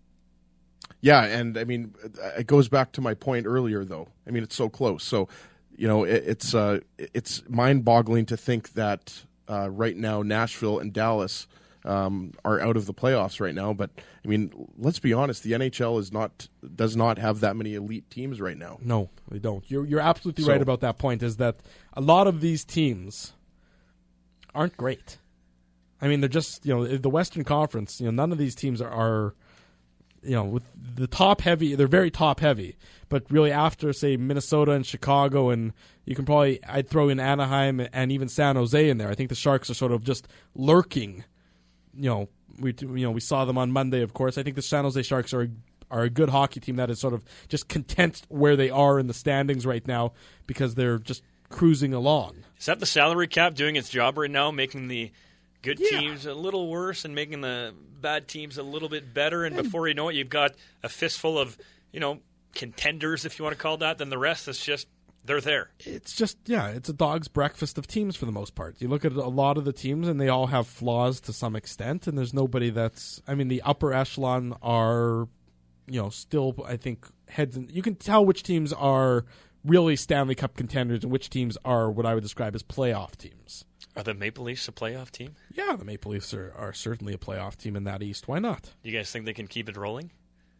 Yeah, and I mean, it goes back to my point earlier, though. I mean, it's so close. So, you know, it, it's uh, it's mind-boggling to think that uh, right now Nashville and Dallas um, are out of the playoffs right now. But I mean, let's be honest: the N H L is not does not have that many elite teams right now. No, they don't. You're you're absolutely So- right about that point. Is that a lot of these teams aren't great. I mean, they're just, you know, the Western Conference. You know, none of these teams are. are You know, with the top heavy, they're very top heavy. But really, after say Minnesota and Chicago, and you can probably I'd throw in Anaheim and even San Jose in there. I think the Sharks are sort of just lurking. You know, we you know we saw them on Monday, of course. I think the San Jose Sharks are are a good hockey team that is sort of just content where they are in the standings right now because they're just cruising along. Is that the salary cap doing its job right now, making the good Yeah. teams a little worse and making the bad teams a little bit better? And before you know it, you've got a fistful of, you know, contenders, if you want to call that. Then the rest is just, they're there. It's just, yeah, it's a dog's breakfast of teams for the most part. You look at a lot of the teams, and they all have flaws to some extent, and there's nobody that's, I mean, the upper echelon are, you know, still, I think, heads and you can tell which teams are really Stanley Cup contenders and which teams are what I would describe as playoff teams. Are the Maple Leafs a playoff team? Yeah, the Maple Leafs are, are certainly a playoff team in that East. Why not? Do you guys think they can keep it rolling?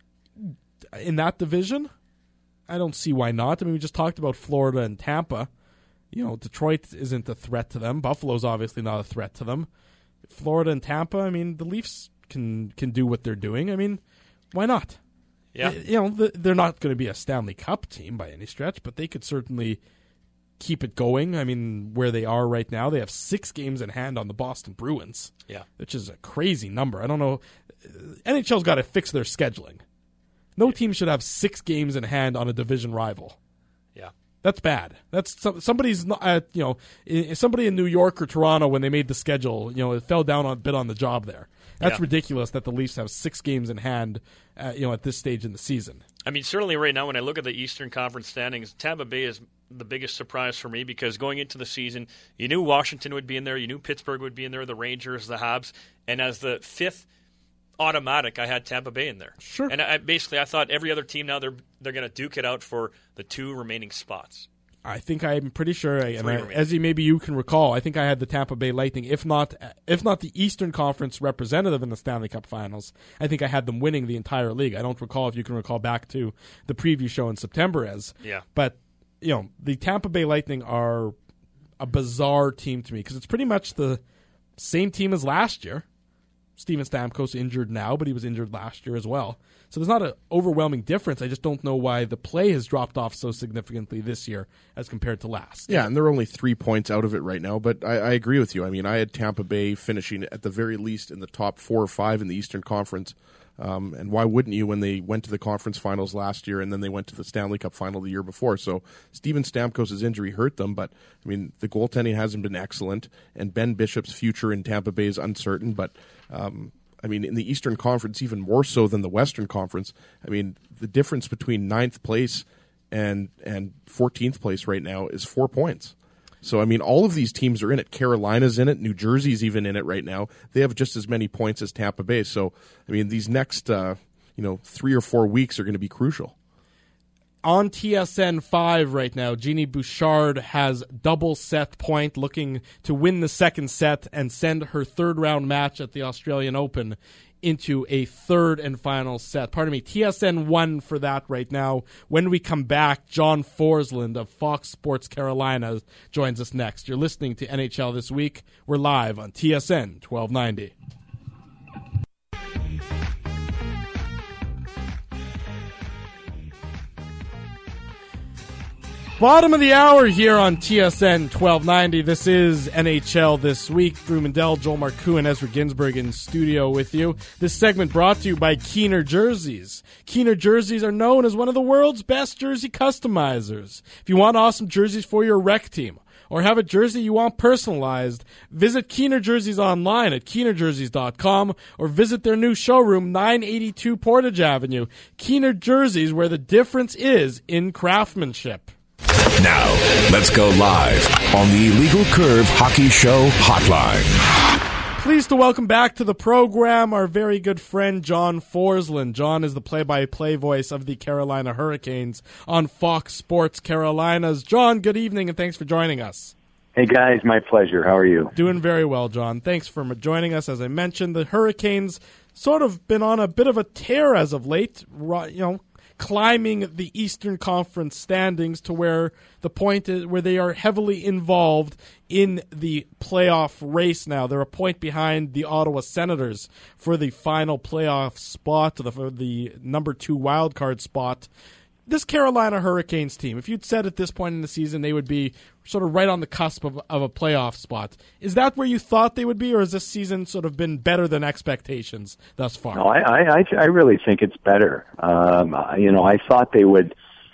In that division, I don't see why not. I mean, we just talked about Florida and Tampa. You know, Detroit isn't a threat to them. Buffalo's obviously not a threat to them. Florida and Tampa, I mean, the Leafs can can do what they're doing. I mean, why not? Yeah. Y- You know, th- they're not going to be a Stanley Cup team by any stretch, but they could certainly keep it going. I mean, where they are right now, they have six games in hand on the Boston Bruins. Yeah. Which is a crazy number. I don't know. N H L's got to fix their scheduling. No team should have six games in hand on a division rival. Yeah. That's bad. That's some, somebody's not, uh, you know, i- somebody in New York or Toronto when they made the schedule, you know, it fell down a bit on the job there. That's Yeah. ridiculous that the Leafs have six games in hand, uh, you know, at this stage in the season. I mean, certainly right now when I look at the Eastern Conference standings, Tampa Bay is the biggest surprise for me because going into the season, you knew Washington would be in there, you knew Pittsburgh would be in there, the Rangers, the Habs, and as the fifth automatic, I had Tampa Bay in there. Sure. And I, basically, I thought every other team now, they're they're going to duke it out for the two remaining spots. I think I'm pretty sure, I, and Three I, remaining. as you, maybe you can recall, I think I had the Tampa Bay Lightning, if not if not the Eastern Conference representative in the Stanley Cup Finals. I think I had them winning the entire league. I don't recall if you can recall back to the preview show in September as. Yeah. But, you know, the Tampa Bay Lightning are a bizarre team to me because it's pretty much the same team as last year. Steven Stamkos injured now, but he was injured last year as well. So there's not an overwhelming difference. I just don't know why the play has dropped off so significantly this year as compared to last. Yeah, and they're only three points out of it right now, but I, I agree with you. I mean, I had Tampa Bay finishing at the very least in the top four or five in the Eastern Conference. Um, and why wouldn't you when they went to the conference finals last year and then they went to the Stanley Cup final the year before? So Steven Stamkos' injury hurt them, but I mean, the goaltending hasn't been excellent, and Ben Bishop's future in Tampa Bay is uncertain, but um, I mean, in the Eastern Conference, even more so than the Western Conference, I mean, the difference between ninth place and and fourteenth place right now is four points. So, I mean, all of these teams are in it. Carolina's in it. New Jersey's even in it right now. They have just as many points as Tampa Bay. So, I mean, these next, uh, you know, three or four weeks are going to be crucial. On T S N five right now, Jeannie Bouchard has double set point, looking to win the second set and send her third round match at the Australian Open into a third and final set. Pardon me, T S N one for that right now. When we come back, John Forsland of Fox Sports Carolina joins us next. You're listening to N H L This Week. We're live on T S N twelve ninety. Bottom of the hour here on T S N twelve ninety. This is N H L This Week. Drew Mandel, Joel Marcoux, and Ezra Ginsburg in studio with you. This segment brought to you by Keener Jerseys. Keener Jerseys are known as one of the world's best jersey customizers. If you want awesome jerseys for your rec team, or have a jersey you want personalized, visit Keener Jerseys online at keener jerseys dot com or visit their new showroom, nine eighty-two Portage Avenue. Keener Jerseys, where the difference is in craftsmanship. Now, let's go live on the Illegal Curve Hockey Show Hotline. Pleased to welcome back to the program our very good friend John Forsland. John is the play-by-play voice of the Carolina Hurricanes on Fox Sports Carolinas. John, good evening and thanks for joining us. Hey guys, my pleasure. How are you? Doing very well, John. Thanks for joining us. As I mentioned, the Hurricanes sort of been on a bit of a tear as of late, you know, climbing the Eastern Conference standings to where the point is where they are heavily involved in the playoff race now. They're a point behind the Ottawa Senators for the final playoff spot, the, for the number two wild card spot. This Carolina Hurricanes team, if you'd said at this point in the season they would be sort of right on the cusp of, of a playoff spot, is that where you thought they would be, or has this season sort of been better than expectations thus far? No, I, I, I really think it's better. Um, you know, I thought they would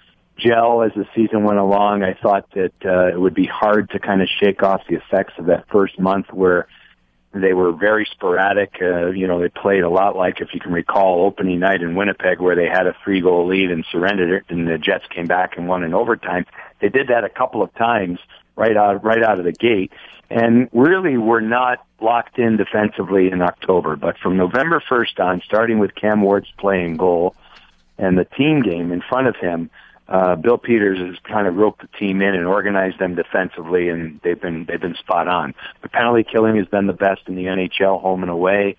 gel as the season went along. I thought that uh, it would be hard to kind of shake off the effects of that first month where they were very sporadic. Uh, you know, they played a lot like, if you can recall, opening night in Winnipeg where they had a three-goal lead and surrendered it, and the Jets came back and won in overtime. They did that a couple of times right out, right out of the gate, and really were not locked in defensively in October. But from November first on, starting with Cam Ward's playing goal and the team game in front of him, Uh, Bill Peters has kind of roped the team in and organized them defensively, and they've been they've been spot on. The penalty killing has been the best in the N H L, home and away.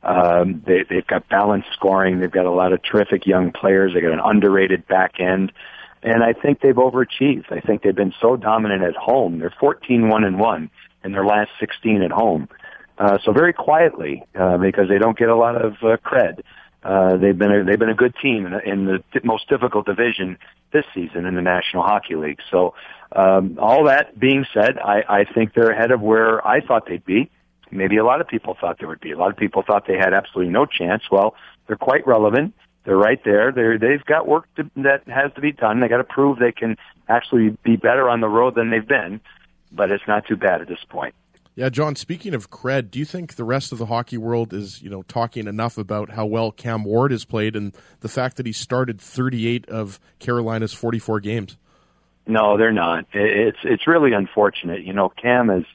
Um, they, they've got balanced scoring. They've got a lot of terrific young players. They got an underrated back end, and I think they've overachieved. I think they've been so dominant at home. They're fourteen one and one in their last sixteen at home. Uh, so very quietly, uh, because they don't get a lot of uh, cred. Uh, they've been a, they've been a good team in, in the t- most difficult division this season in the National Hockey League. So, um, all that being said, I, I think they're ahead of where I thought they'd be. Maybe a lot of people thought they would be. A lot of people thought they had absolutely no chance. Well, they're quite relevant. They're right there. They're, they've got work to, that has to be done. They got to prove they can actually be better on the road than they've been, but it's not too bad at this point. Yeah, John, speaking of cred, do you think the rest of the hockey world is, you know, talking enough about how well Cam Ward has played and the fact that he started thirty-eight of Carolina's forty-four games? No, they're not. It's it's really unfortunate. You know, Cam is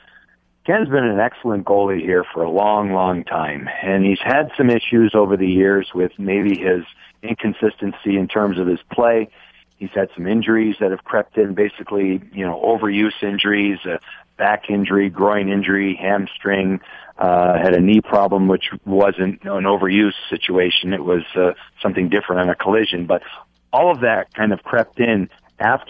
Cam's been an excellent goalie here for a long, long time, and he's had some issues over the years with maybe his inconsistency in terms of his play. He's had some injuries that have crept in, basically, you know, overuse injuries, uh, back injury, groin injury, hamstring, uh, had a knee problem, which wasn't an overuse situation. It was uh, something different on a collision. But all of that kind of crept in after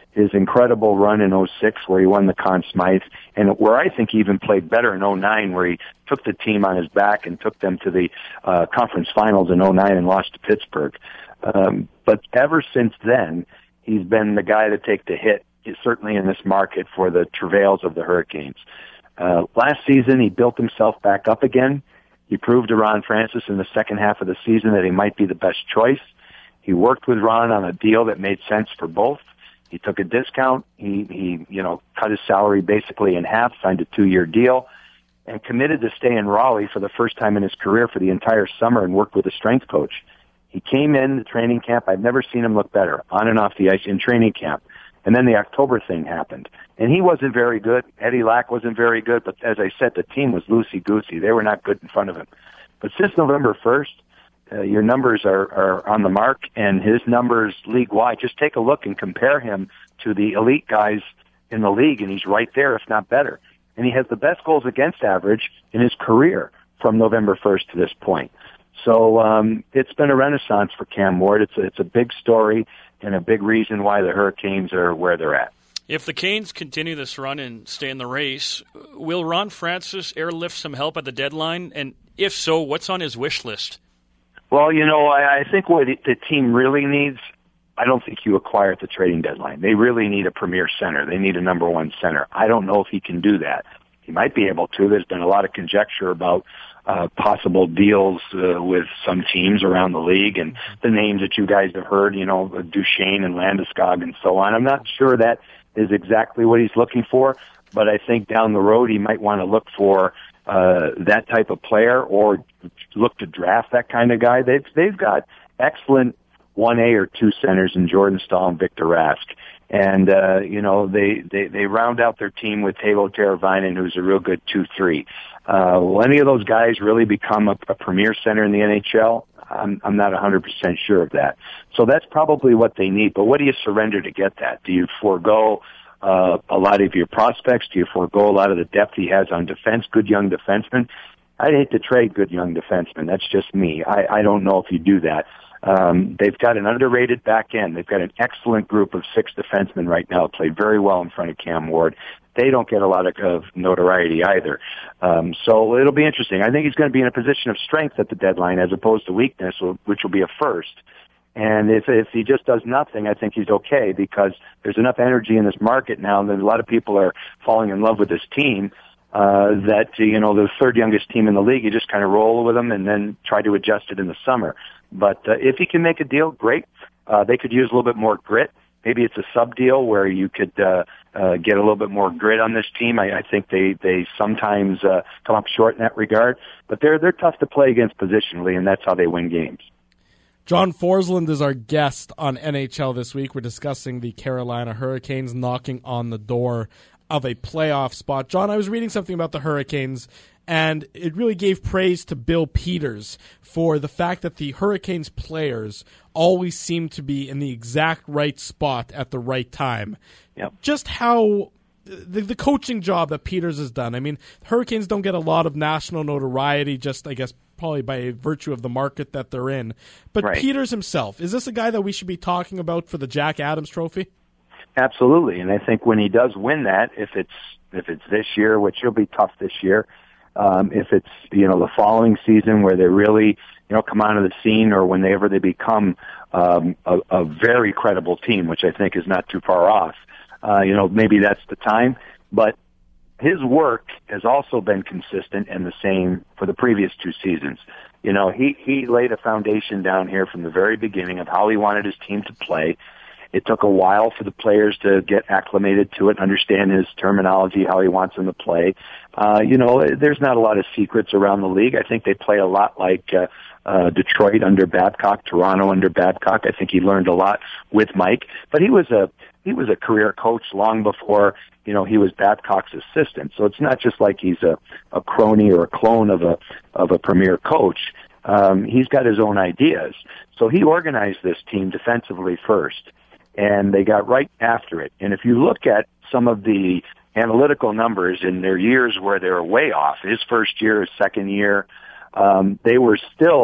his incredible run in oh six where he won the Conn Smythe, and where I think he even played better in oh nine where he took the team on his back and took them to the uh, conference finals in oh nine and lost to Pittsburgh. Um, but ever since then, he's been the guy to take the hit, certainly in this market, for the travails of the Hurricanes. Uh, last season, he built himself back up again. He proved to Ron Francis in the second half of the season that he might be the best choice. He worked with Ron on a deal that made sense for both. He took a discount. He, he, you know, cut his salary basically in half, signed a two-year deal, and committed to stay in Raleigh for the first time in his career for the entire summer and worked with a strength coach. He came in the training camp. I've never seen him look better on and off the ice in training camp. And then the October thing happened. And he wasn't very good. Eddie Lack wasn't very good. But as I said, the team was loosey-goosey. They were not good in front of him. But since November first, uh, your numbers are, are on the mark, and his numbers league-wide. Just take a look and compare him to the elite guys in the league, and he's right there, if not better. And he has the best goals against average in his career from November first to this point. So um, it's been a renaissance for Cam Ward. It's a, it's a big story and a big reason why the Hurricanes are where they're at. If the Canes continue this run and stay in the race, will Ron Francis airlift some help at the deadline? And if so, what's on his wish list? Well, you know, I, I think what the team really needs, I don't think you acquire at the trading deadline. They really need a premier center. They need a number one center. I don't know if he can do that. He might be able to. There's been a lot of conjecture about uh, possible deals uh, with some teams around the league, and the names that you guys have heard, you know, Duchesne and Landeskog and so on. I'm not sure that is exactly what he's looking for, but I think down the road he might want to look for uh, that type of player or look to draft that kind of guy. They've, they've got excellent one A or two centers in Jordan Staal and Victor Rask. And, uh, you know, they, they, they round out their team with Teuvo Teravainen, who's a real good two three. Uh, will any of those guys really become a, a premier center in the N H L? I'm, I'm not one hundred percent sure of that. So that's probably what they need. But what do you surrender to get that? Do you forego uh, a lot of your prospects? Do you forego a lot of the depth he has on defense, good young defensemen? I'd hate to trade good young defensemen. That's just me. I, I don't know if you do that. Um, they've got an underrated back end. They've got an excellent group of six defensemen right now, played very well in front of Cam Ward. They don't get a lot of, of notoriety either. Um, so it'll be interesting. I think he's going to be in a position of strength at the deadline as opposed to weakness, which will be a first. And if, if he just does nothing, I think he's okay because there's enough energy in this market now that a lot of people are falling in love with this team. Uh, that, you know, the third youngest team in the league, you just kind of roll with them and then try to adjust it in the summer. But uh, if he can make a deal, great. Uh, they could use a little bit more grit. Maybe it's a sub deal where you could uh, uh, get a little bit more grit on this team. I, I think they they sometimes uh, come up short in that regard, but they're they're tough to play against positionally, and that's how they win games. John Forsland is our guest on N H L this week. We're discussing the Carolina Hurricanes knocking on the door of a playoff spot. John, I was reading something about the Hurricanes, and it really gave praise to Bill Peters for the fact that the Hurricanes players always seem to be in the exact right spot at the right time. Yep. Just how the, the coaching job that Peters has done. I mean, Hurricanes don't get a lot of national notoriety, just, I guess, probably by virtue of the market that they're in. But right. Peters himself, is this a guy that we should be talking about for the Jack Adams Trophy? Absolutely, and I think when he does win that, if it's if it's this year, which will be tough this year, um, if it's you know the following season where they really you know come onto the scene, or whenever they become um, a, a very credible team, which I think is not too far off, uh, you know maybe that's the time. But his work has also been consistent and the same for the previous two seasons. You know, he he laid a foundation down here from the very beginning of how he wanted his team to play. It took a while for the players to get acclimated to it, understand his terminology, how he wants them to play. Uh, you know, there's not a lot of secrets around the league. I think they play a lot like uh, uh, Detroit under Babcock, Toronto under Babcock. I think he learned a lot with Mike, but he was a he was a career coach long before you know he was Babcock's assistant. So it's not just like he's a, a crony or a clone of a of a premier coach. Um, he's got his own ideas. So he organized this team defensively first, and they got right after it. And if you look at some of the analytical numbers in their years where they were way off, his first year, his second year, um, they were still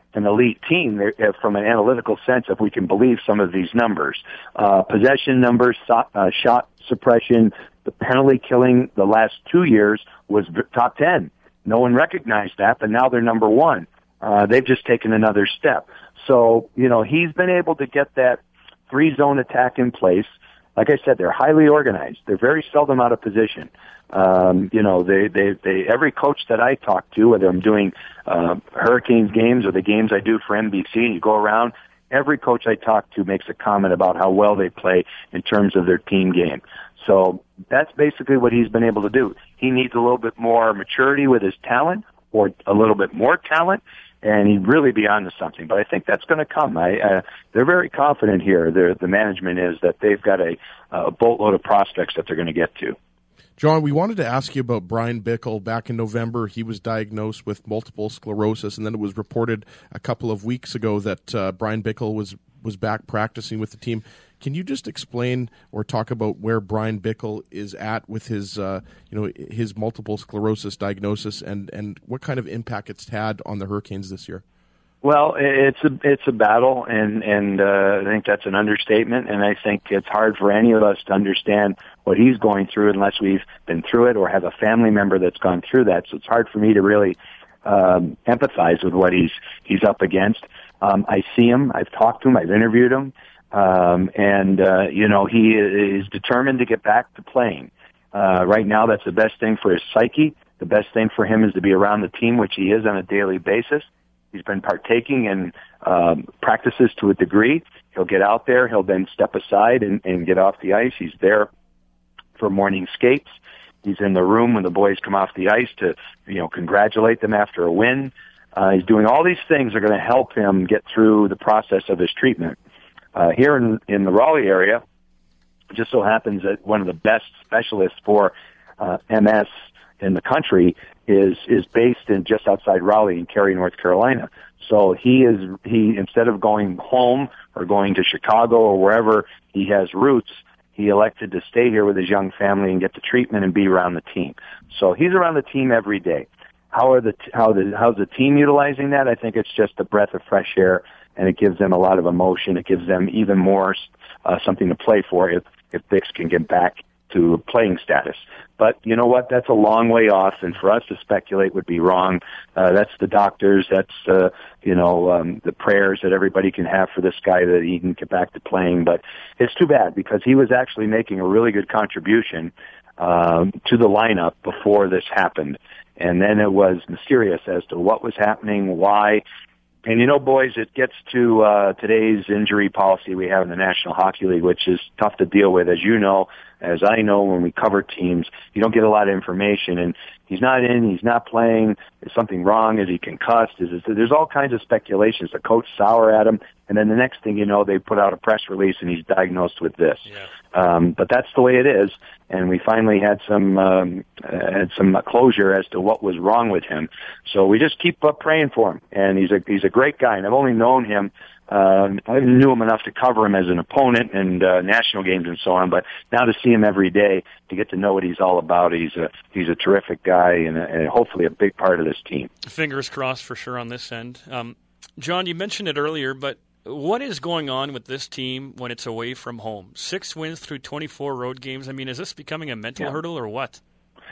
an elite team They're, from an analytical sense, if we can believe some of these numbers. Uh, possession numbers, so, uh, shot suppression, the penalty killing the last two years was top ten. No one recognized that, but now they're number one. Uh, they've just taken another step. So, you know, he's been able to get that three-zone attack in place. Like I said, they're highly organized. They're very seldom out of position. Um, you know, they, they, they, every coach that I talk to, whether I'm doing, uh, Hurricanes games or the games I do for N B C, and you go around, every coach I talk to makes a comment about how well they play in terms of their team game. So that's basically what he's been able to do. He needs a little bit more maturity with his talent, or a little bit more talent, and he'd really be onto something. But I think that's going to come. I, uh, they're very confident here. They're, the management is that they've got a, a boatload of prospects that they're going to get to. John, we wanted to ask you about Brian Bickle. Back in November, he was diagnosed with multiple sclerosis, and then it was reported a couple of weeks ago that uh, Brian Bickle was, was back practicing with the team. Can you just explain or talk about where Brian Bickle is at with his, uh, you know, his multiple sclerosis diagnosis, and, and what kind of impact it's had on the Hurricanes this year? Well, it's a it's a battle, and and uh, I think that's an understatement. And I think it's hard for any of us to understand what he's going through unless we've been through it or have a family member that's gone through that. So it's hard for me to really um, empathize with what he's he's up against. Um, I see him. I've talked to him. I've interviewed him, um, and uh, you know he is determined to get back to playing. Uh, right now, that's the best thing for his psyche. The best thing for him is to be around the team, which he is on a daily basis. He's been partaking in um, practices to a degree. He'll get out there. He'll then step aside and, and get off the ice. He's there for morning skates. He's in the room when the boys come off the ice to, you know, congratulate them after a win. Uh, he's doing all these things that are going to help him get through the process of his treatment. Uh, here in, in the Raleigh area, it just so happens that one of the best specialists for uh, M S in the country is is based in just outside Raleigh in Cary, North Carolina. So he is he instead of going home or going to Chicago or wherever he has roots, he elected to stay here with his young family and get the treatment and be around the team. So he's around the team every day. How are the how the how's the team utilizing that? I think it's just a breath of fresh air, and it gives them a lot of emotion. It gives them even more uh, something to play for if if Bix can get back to playing status. But you know what? That's a long way off, and for us to speculate would be wrong. Uh, that's the doctors. That's uh, you know um, the prayers that everybody can have for this guy that he can get back to playing. But it's too bad because he was actually making a really good contribution um, to the lineup before this happened, and then it was mysterious as to what was happening, why. And you know, boys, it gets to uh, today's injury policy we have in the National Hockey League, which is tough to deal with, as you know, as I know. When we cover teams, you don't get a lot of information, and he's not in, he's not playing. Is something wrong? Is he concussed? Is it, there's all kinds of speculations. The coach sour at him, and then the next thing you know, they put out a press release, and he's diagnosed with this. Yeah. Um, but that's the way it is, and we finally had some um, uh, had some closure as to what was wrong with him. So we just keep up praying for him, and he's a he's a great guy, and I've only known him. Uh, I knew him enough to cover him as an opponent and uh, national games and so on, but now to see him every day, to get to know what he's all about, he's a he's a terrific guy and, a, and hopefully a big part of this team. Fingers crossed for sure on this end. Um, John, you mentioned it earlier, but what is going on with this team when it's away from home? Six wins through twenty-four road games. I mean, is this becoming a mental yeah. hurdle or what?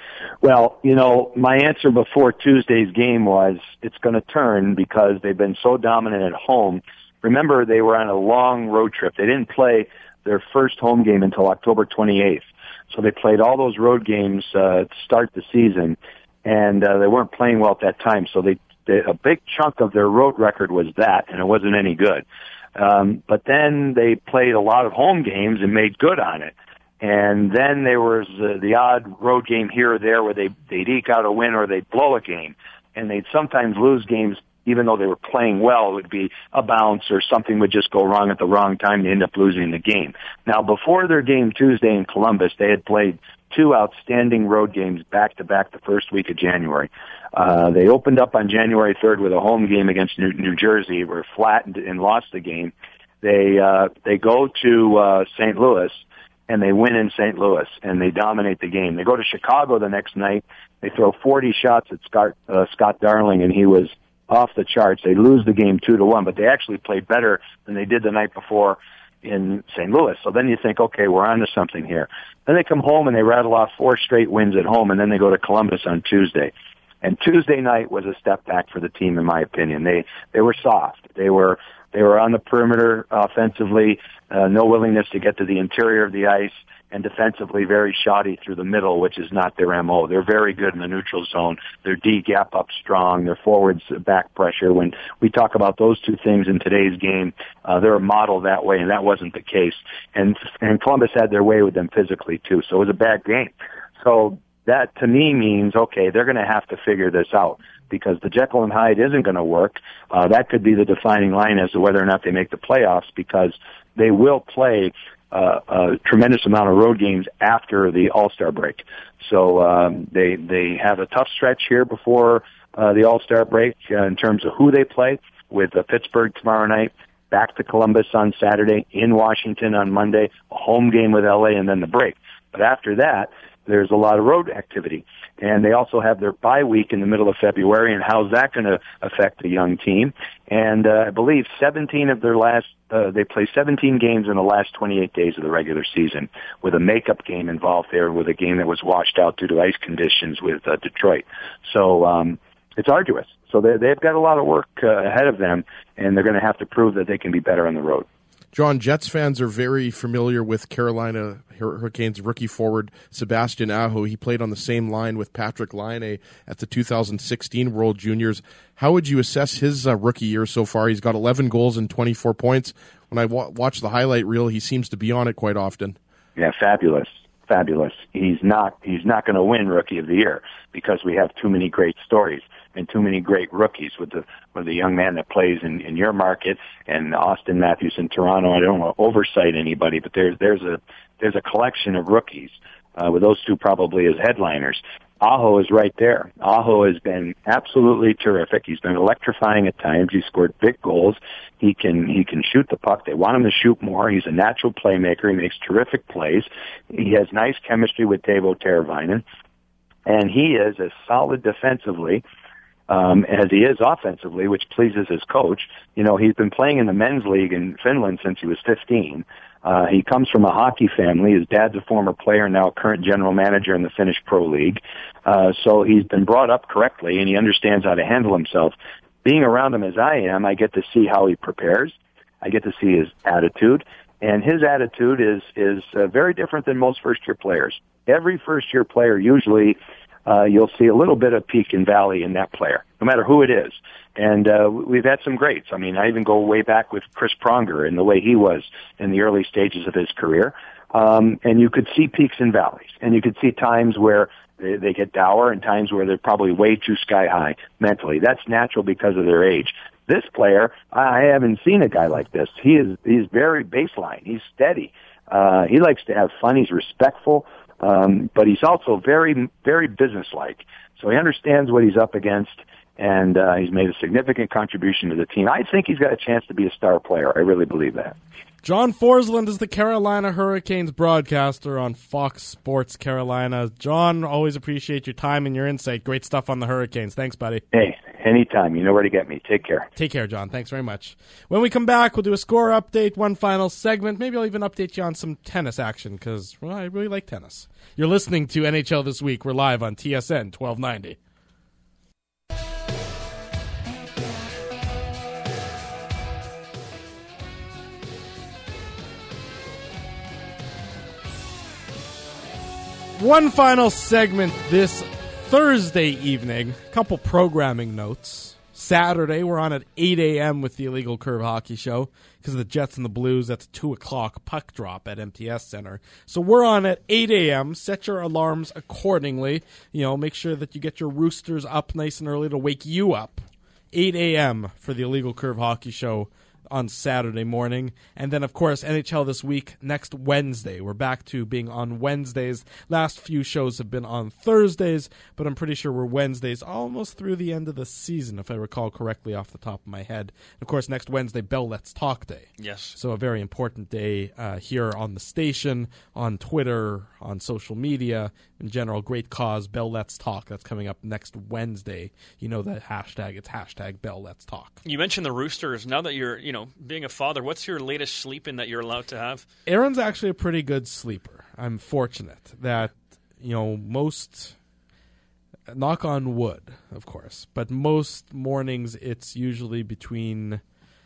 Well, you know, my answer before Tuesday's game was it's going to turn because they've been so dominant at home. Remember, they were on a long road trip. They didn't play their first home game until October twenty-eighth. So they played all those road games uh, to start the season, and uh, they weren't playing well at that time. So they, they a big chunk of their road record was that, and it wasn't any good. Um, but then they played a lot of home games and made good on it. And then there was uh, the odd road game here or there where they, they'd eke out a win or they'd blow a game. And they'd sometimes lose games even though they were playing well. It would be a bounce or something would just go wrong at the wrong time. They end up losing the game. Now, before their game Tuesday in Columbus, they had played two outstanding road games back-to-back the first week of January. Uh, they opened up on January third with a home game against New, New Jersey, were flat and, and lost the game. They uh, they go to uh, Saint Louis, and they win in Saint Louis, and they dominate the game. They go to Chicago the next night. They throw forty shots at Scott, uh, Scott Darling, and he was off the charts. They lose the game two to one, but they actually played better than they did the night before in Saint Louis. So then you think, okay, we're on to something here. Then they come home and they rattle off four straight wins at home, and then they go to Columbus on Tuesday. And Tuesday night was a step back for the team, in my opinion. They they were soft. They were they were on the perimeter offensively, uh, no willingness to get to the interior of the ice, and defensively very shoddy through the middle, which is not their M O. They're very good in the neutral zone. Their D gap up strong. Their forwards back pressure. When we talk about those two things in today's game, uh, they're a model that way, and that wasn't the case. And and Columbus had their way with them physically too, so it was a bad game. So that to me means, okay, they're going to have to figure this out, because the Jekyll and Hyde isn't going to work. Uh, that could be the defining line as to whether or not they make the playoffs, because they will play uh, a tremendous amount of road games after the All-Star break. So um, they they have a tough stretch here before uh, the All-Star break uh, in terms of who they play, with uh, Pittsburgh tomorrow night, back to Columbus on Saturday, in Washington on Monday, a home game with L A, and then the break. But after that, there's a lot of road activity. And they also have their bye week in the middle of February, and how's that going to affect the young team? And uh, I believe seventeen of their last, uh, they play seventeen games in the last twenty-eight days of the regular season, with a makeup game involved there, with a game that was washed out due to ice conditions with uh, Detroit. So um, it's arduous. So they, they've got a lot of work uh, ahead of them, and they're going to have to prove that they can be better on the road. John, Jets fans are very familiar with Carolina Hurricanes rookie forward Sebastian Aho. He played on the same line with Patrick Laine at the two thousand sixteen World Juniors. How would you assess his uh, rookie year so far? He's got eleven goals and twenty-four points. When I wa- watch the highlight reel, he seems to be on it quite often. Yeah, fabulous. Fabulous. He's not he's not going to win Rookie of the Year, because we have too many great stories and too many great rookies with the with the young man that plays in, in your market, and Austin Matthews in Toronto. I don't want to oversight anybody, but there's there's a there's a collection of rookies uh, with those two probably as headliners. Aho is right there. Aho has been absolutely terrific. He's been electrifying at times. He's scored big goals. He can he can shoot the puck. They want him to shoot more. He's a natural playmaker. He makes terrific plays. He has nice chemistry with Teuvo Teravainen, and he is as solid defensively um, as he is offensively, which pleases his coach. You know, he's been playing in the men's league in Finland since he was fifteen. Uh, he comes from a hockey family. His dad's a former player, now a current general manager in the Finnish Pro League. Uh, so he's been brought up correctly, and he understands how to handle himself. Being around him as I am, I get to see how he prepares. I get to see his attitude. And his attitude is, is uh, very different than most first-year players. Every first-year player, usually, uh, you'll see a little bit of peak and valley in that player, no matter who it is. And uh, we've had some greats. I mean, I even go way back with Chris Pronger and the way he was in the early stages of his career. Um, and you could see peaks and valleys. And you could see times where they, they get dour and times where they're probably way too sky high mentally. That's natural because of their age. This player, I haven't seen a guy like this. He is he's very baseline. He's steady. Uh, he likes to have fun. He's respectful. Um, but he's also very, very businesslike. So he understands what he's up against. And uh, he's made a significant contribution to the team. I think he's got a chance to be a star player. I really believe that. John Forsland is the Carolina Hurricanes broadcaster on Fox Sports Carolina. John, always appreciate your time and your insight. Great stuff on the Hurricanes. Thanks, buddy. Hey, anytime. You know where to get me. Take care. Take care, John. Thanks very much. When we come back, we'll do a score update, one final segment. Maybe I'll even update you on some tennis action, because well, I really like tennis. You're listening to N H L This Week. We're live on T S N twelve ninety. One final segment this Thursday evening. A couple programming notes. Saturday, we're on at eight a.m. with the Illegal Curve Hockey Show. Because of the Jets and the Blues, that's two o'clock puck drop at M T S Center. So we're on at eight a.m. Set your alarms accordingly. You know, make sure that you get your roosters up nice and early to wake you up. eight a.m. for the Illegal Curve Hockey Show on Saturday morning. And then, of course, N H L This Week next Wednesday. We're back to being on Wednesdays. Last few shows have been on Thursdays, but I'm pretty sure we're Wednesdays almost through the end of the season, if I recall correctly off the top of my head. And of course, next Wednesday, Bell Let's Talk Day. Yes. So a very important day uh, here on the station, on Twitter, on social media, in general. Great cause, Bell Let's Talk. That's coming up next Wednesday. You know the hashtag. It's hashtag Bell Let's Talk. You mentioned the Roosters. Now that you're, you know, being a father, what's your latest sleep in that you're allowed to have? Aaron's actually a pretty good sleeper. I'm fortunate that, you know, most, knock on wood, of course, but most mornings it's usually between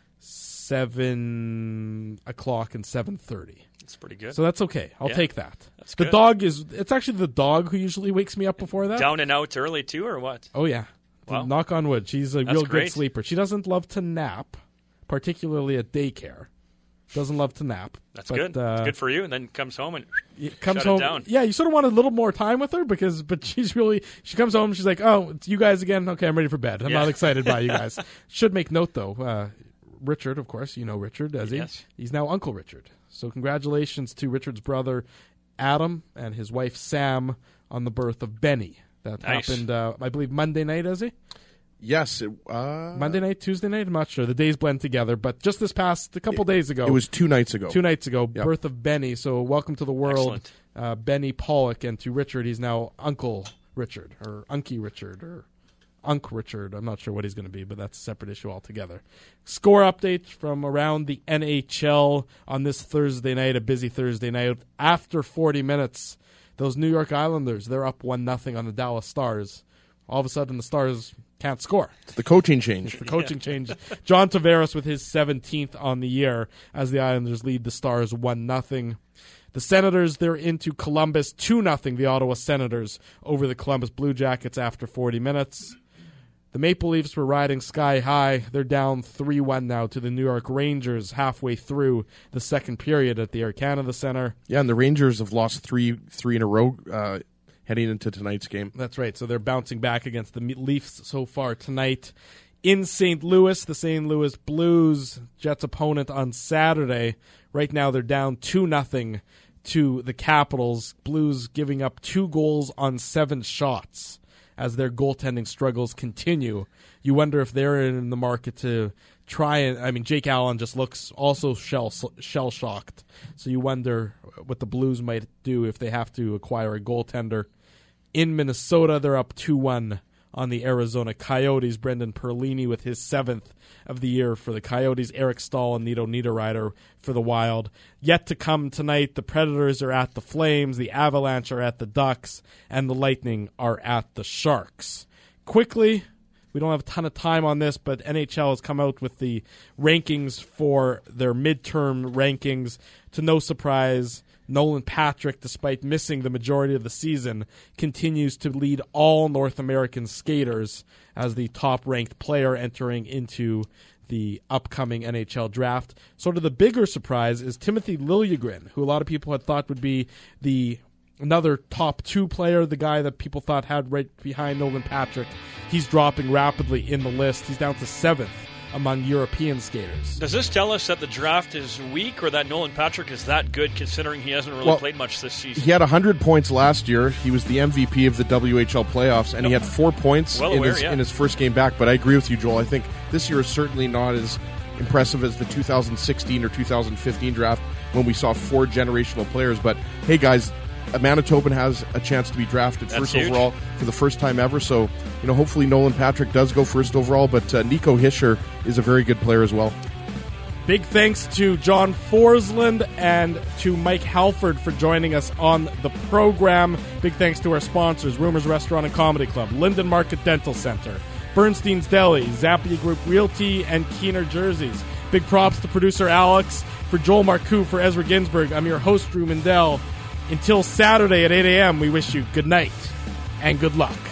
seven o'clock and seven thirty. That's pretty good. So that's okay. I'll Yeah. take that. That's the good. dog is, it's actually the dog who usually wakes me up before that. Down and out early too, or what? Oh, yeah. Wow. Knock on wood. She's a That's real good great. sleeper. She doesn't love to nap, particularly at daycare. Doesn't love to nap. That's but, good. Uh, It's good for you. And then comes home and it comes shut it home. down. Yeah, you sort of want a little more time with her because, but she's really. She comes home. She's like, "Oh, it's you guys again. Okay, I'm ready for bed. I'm Yeah. not excited by you guys." Should make note though. Uh, Richard, of course, you know Richard, does he? Yes. He's now Uncle Richard. So congratulations to Richard's brother Adam and his wife Sam on the birth of Benny. That Nice. happened, uh, I believe, Monday night. Is he? Yes. It, uh, Monday night, Tuesday night. I'm not sure. The days blend together. But just this past a couple days ago, It was two nights ago. two nights ago, Yep. birth of Benny. So welcome to the world, Excellent. uh, Benny Pollock, and to Richard, he's now Uncle Richard or Unky Richard or Unk Richard. I'm not sure what he's going to be, but that's a separate issue altogether. Score update from around the N H L on this Thursday night, a busy Thursday night. After forty minutes, those New York Islanders, they're up one nothing on the Dallas Stars. All of a sudden, the Stars can't score. It's the coaching change. The coaching change. John Tavares with his seventeenth on the year as the Islanders lead the Stars one nothing. The Senators, they're into Columbus two nothing, the Ottawa Senators over the Columbus Blue Jackets after forty minutes. The Maple Leafs were riding sky high. They're down three one now to the New York Rangers halfway through the second period at the Air Canada Center. Yeah, and the Rangers have lost three three in a row uh, heading into tonight's game. That's right. So they're bouncing back against the Leafs so far tonight. In Saint Louis, the Saint Louis Blues, Jets' opponent on Saturday. Right now they're down two nothing to the Capitals. Blues giving up two goals on seven shots as their goaltending struggles continue. You wonder if they're in the market to try and, I mean, Jake Allen just looks also shell shell shocked. So you wonder what the Blues might do if they have to acquire a goaltender. In Minnesota, they're up two one on the Arizona Coyotes. Brendan Perlini with his seventh of the year for the Coyotes. Eric Stahl and Nito Niederreiter for the Wild. Yet to come tonight, the Predators are at the Flames, the Avalanche are at the Ducks, and the Lightning are at the Sharks. Quickly, we don't have a ton of time on this, but N H L has come out with the rankings for their midterm rankings. To no surprise, Nolan Patrick, despite missing the majority of the season, continues to lead all North American skaters as the top-ranked player entering into the upcoming N H L draft. Sort of the bigger surprise is Timothy Liljegren, who a lot of people had thought would be the another top two player, the guy that people thought had right behind Nolan Patrick. He's dropping rapidly in the list. He's down to seventh among European skaters. Does this tell us that the draft is weak or that Nolan Patrick is that good considering he hasn't really Well, played much this season? He had one hundred points last year. He was the M V P of the W H L playoffs, and he had four points Well in, aware, his, yeah. in his first game back. But I agree with you, Joel. I think this year is certainly not as impressive as the two thousand sixteen or two thousand fifteen draft when we saw four generational players. But, hey, guys, a Manitoban has a chance to be drafted That's first huge. overall for the first time ever. So, you know, hopefully Nolan Patrick does go first overall. But uh, Nico Hischier is a very good player as well. Big thanks to John Forsland and to Mike Halford for joining us on the program. Big thanks to our sponsors, Rumors Restaurant and Comedy Club, Linden Market Dental Center, Bernstein's Deli, Zappia Group Realty, and Keener Jerseys. Big props to producer Alex. For Joel Marcoux, for Ezra Ginsburg, I'm your host, Drew Mindell. Until Saturday at eight a.m., we wish you good night and good luck.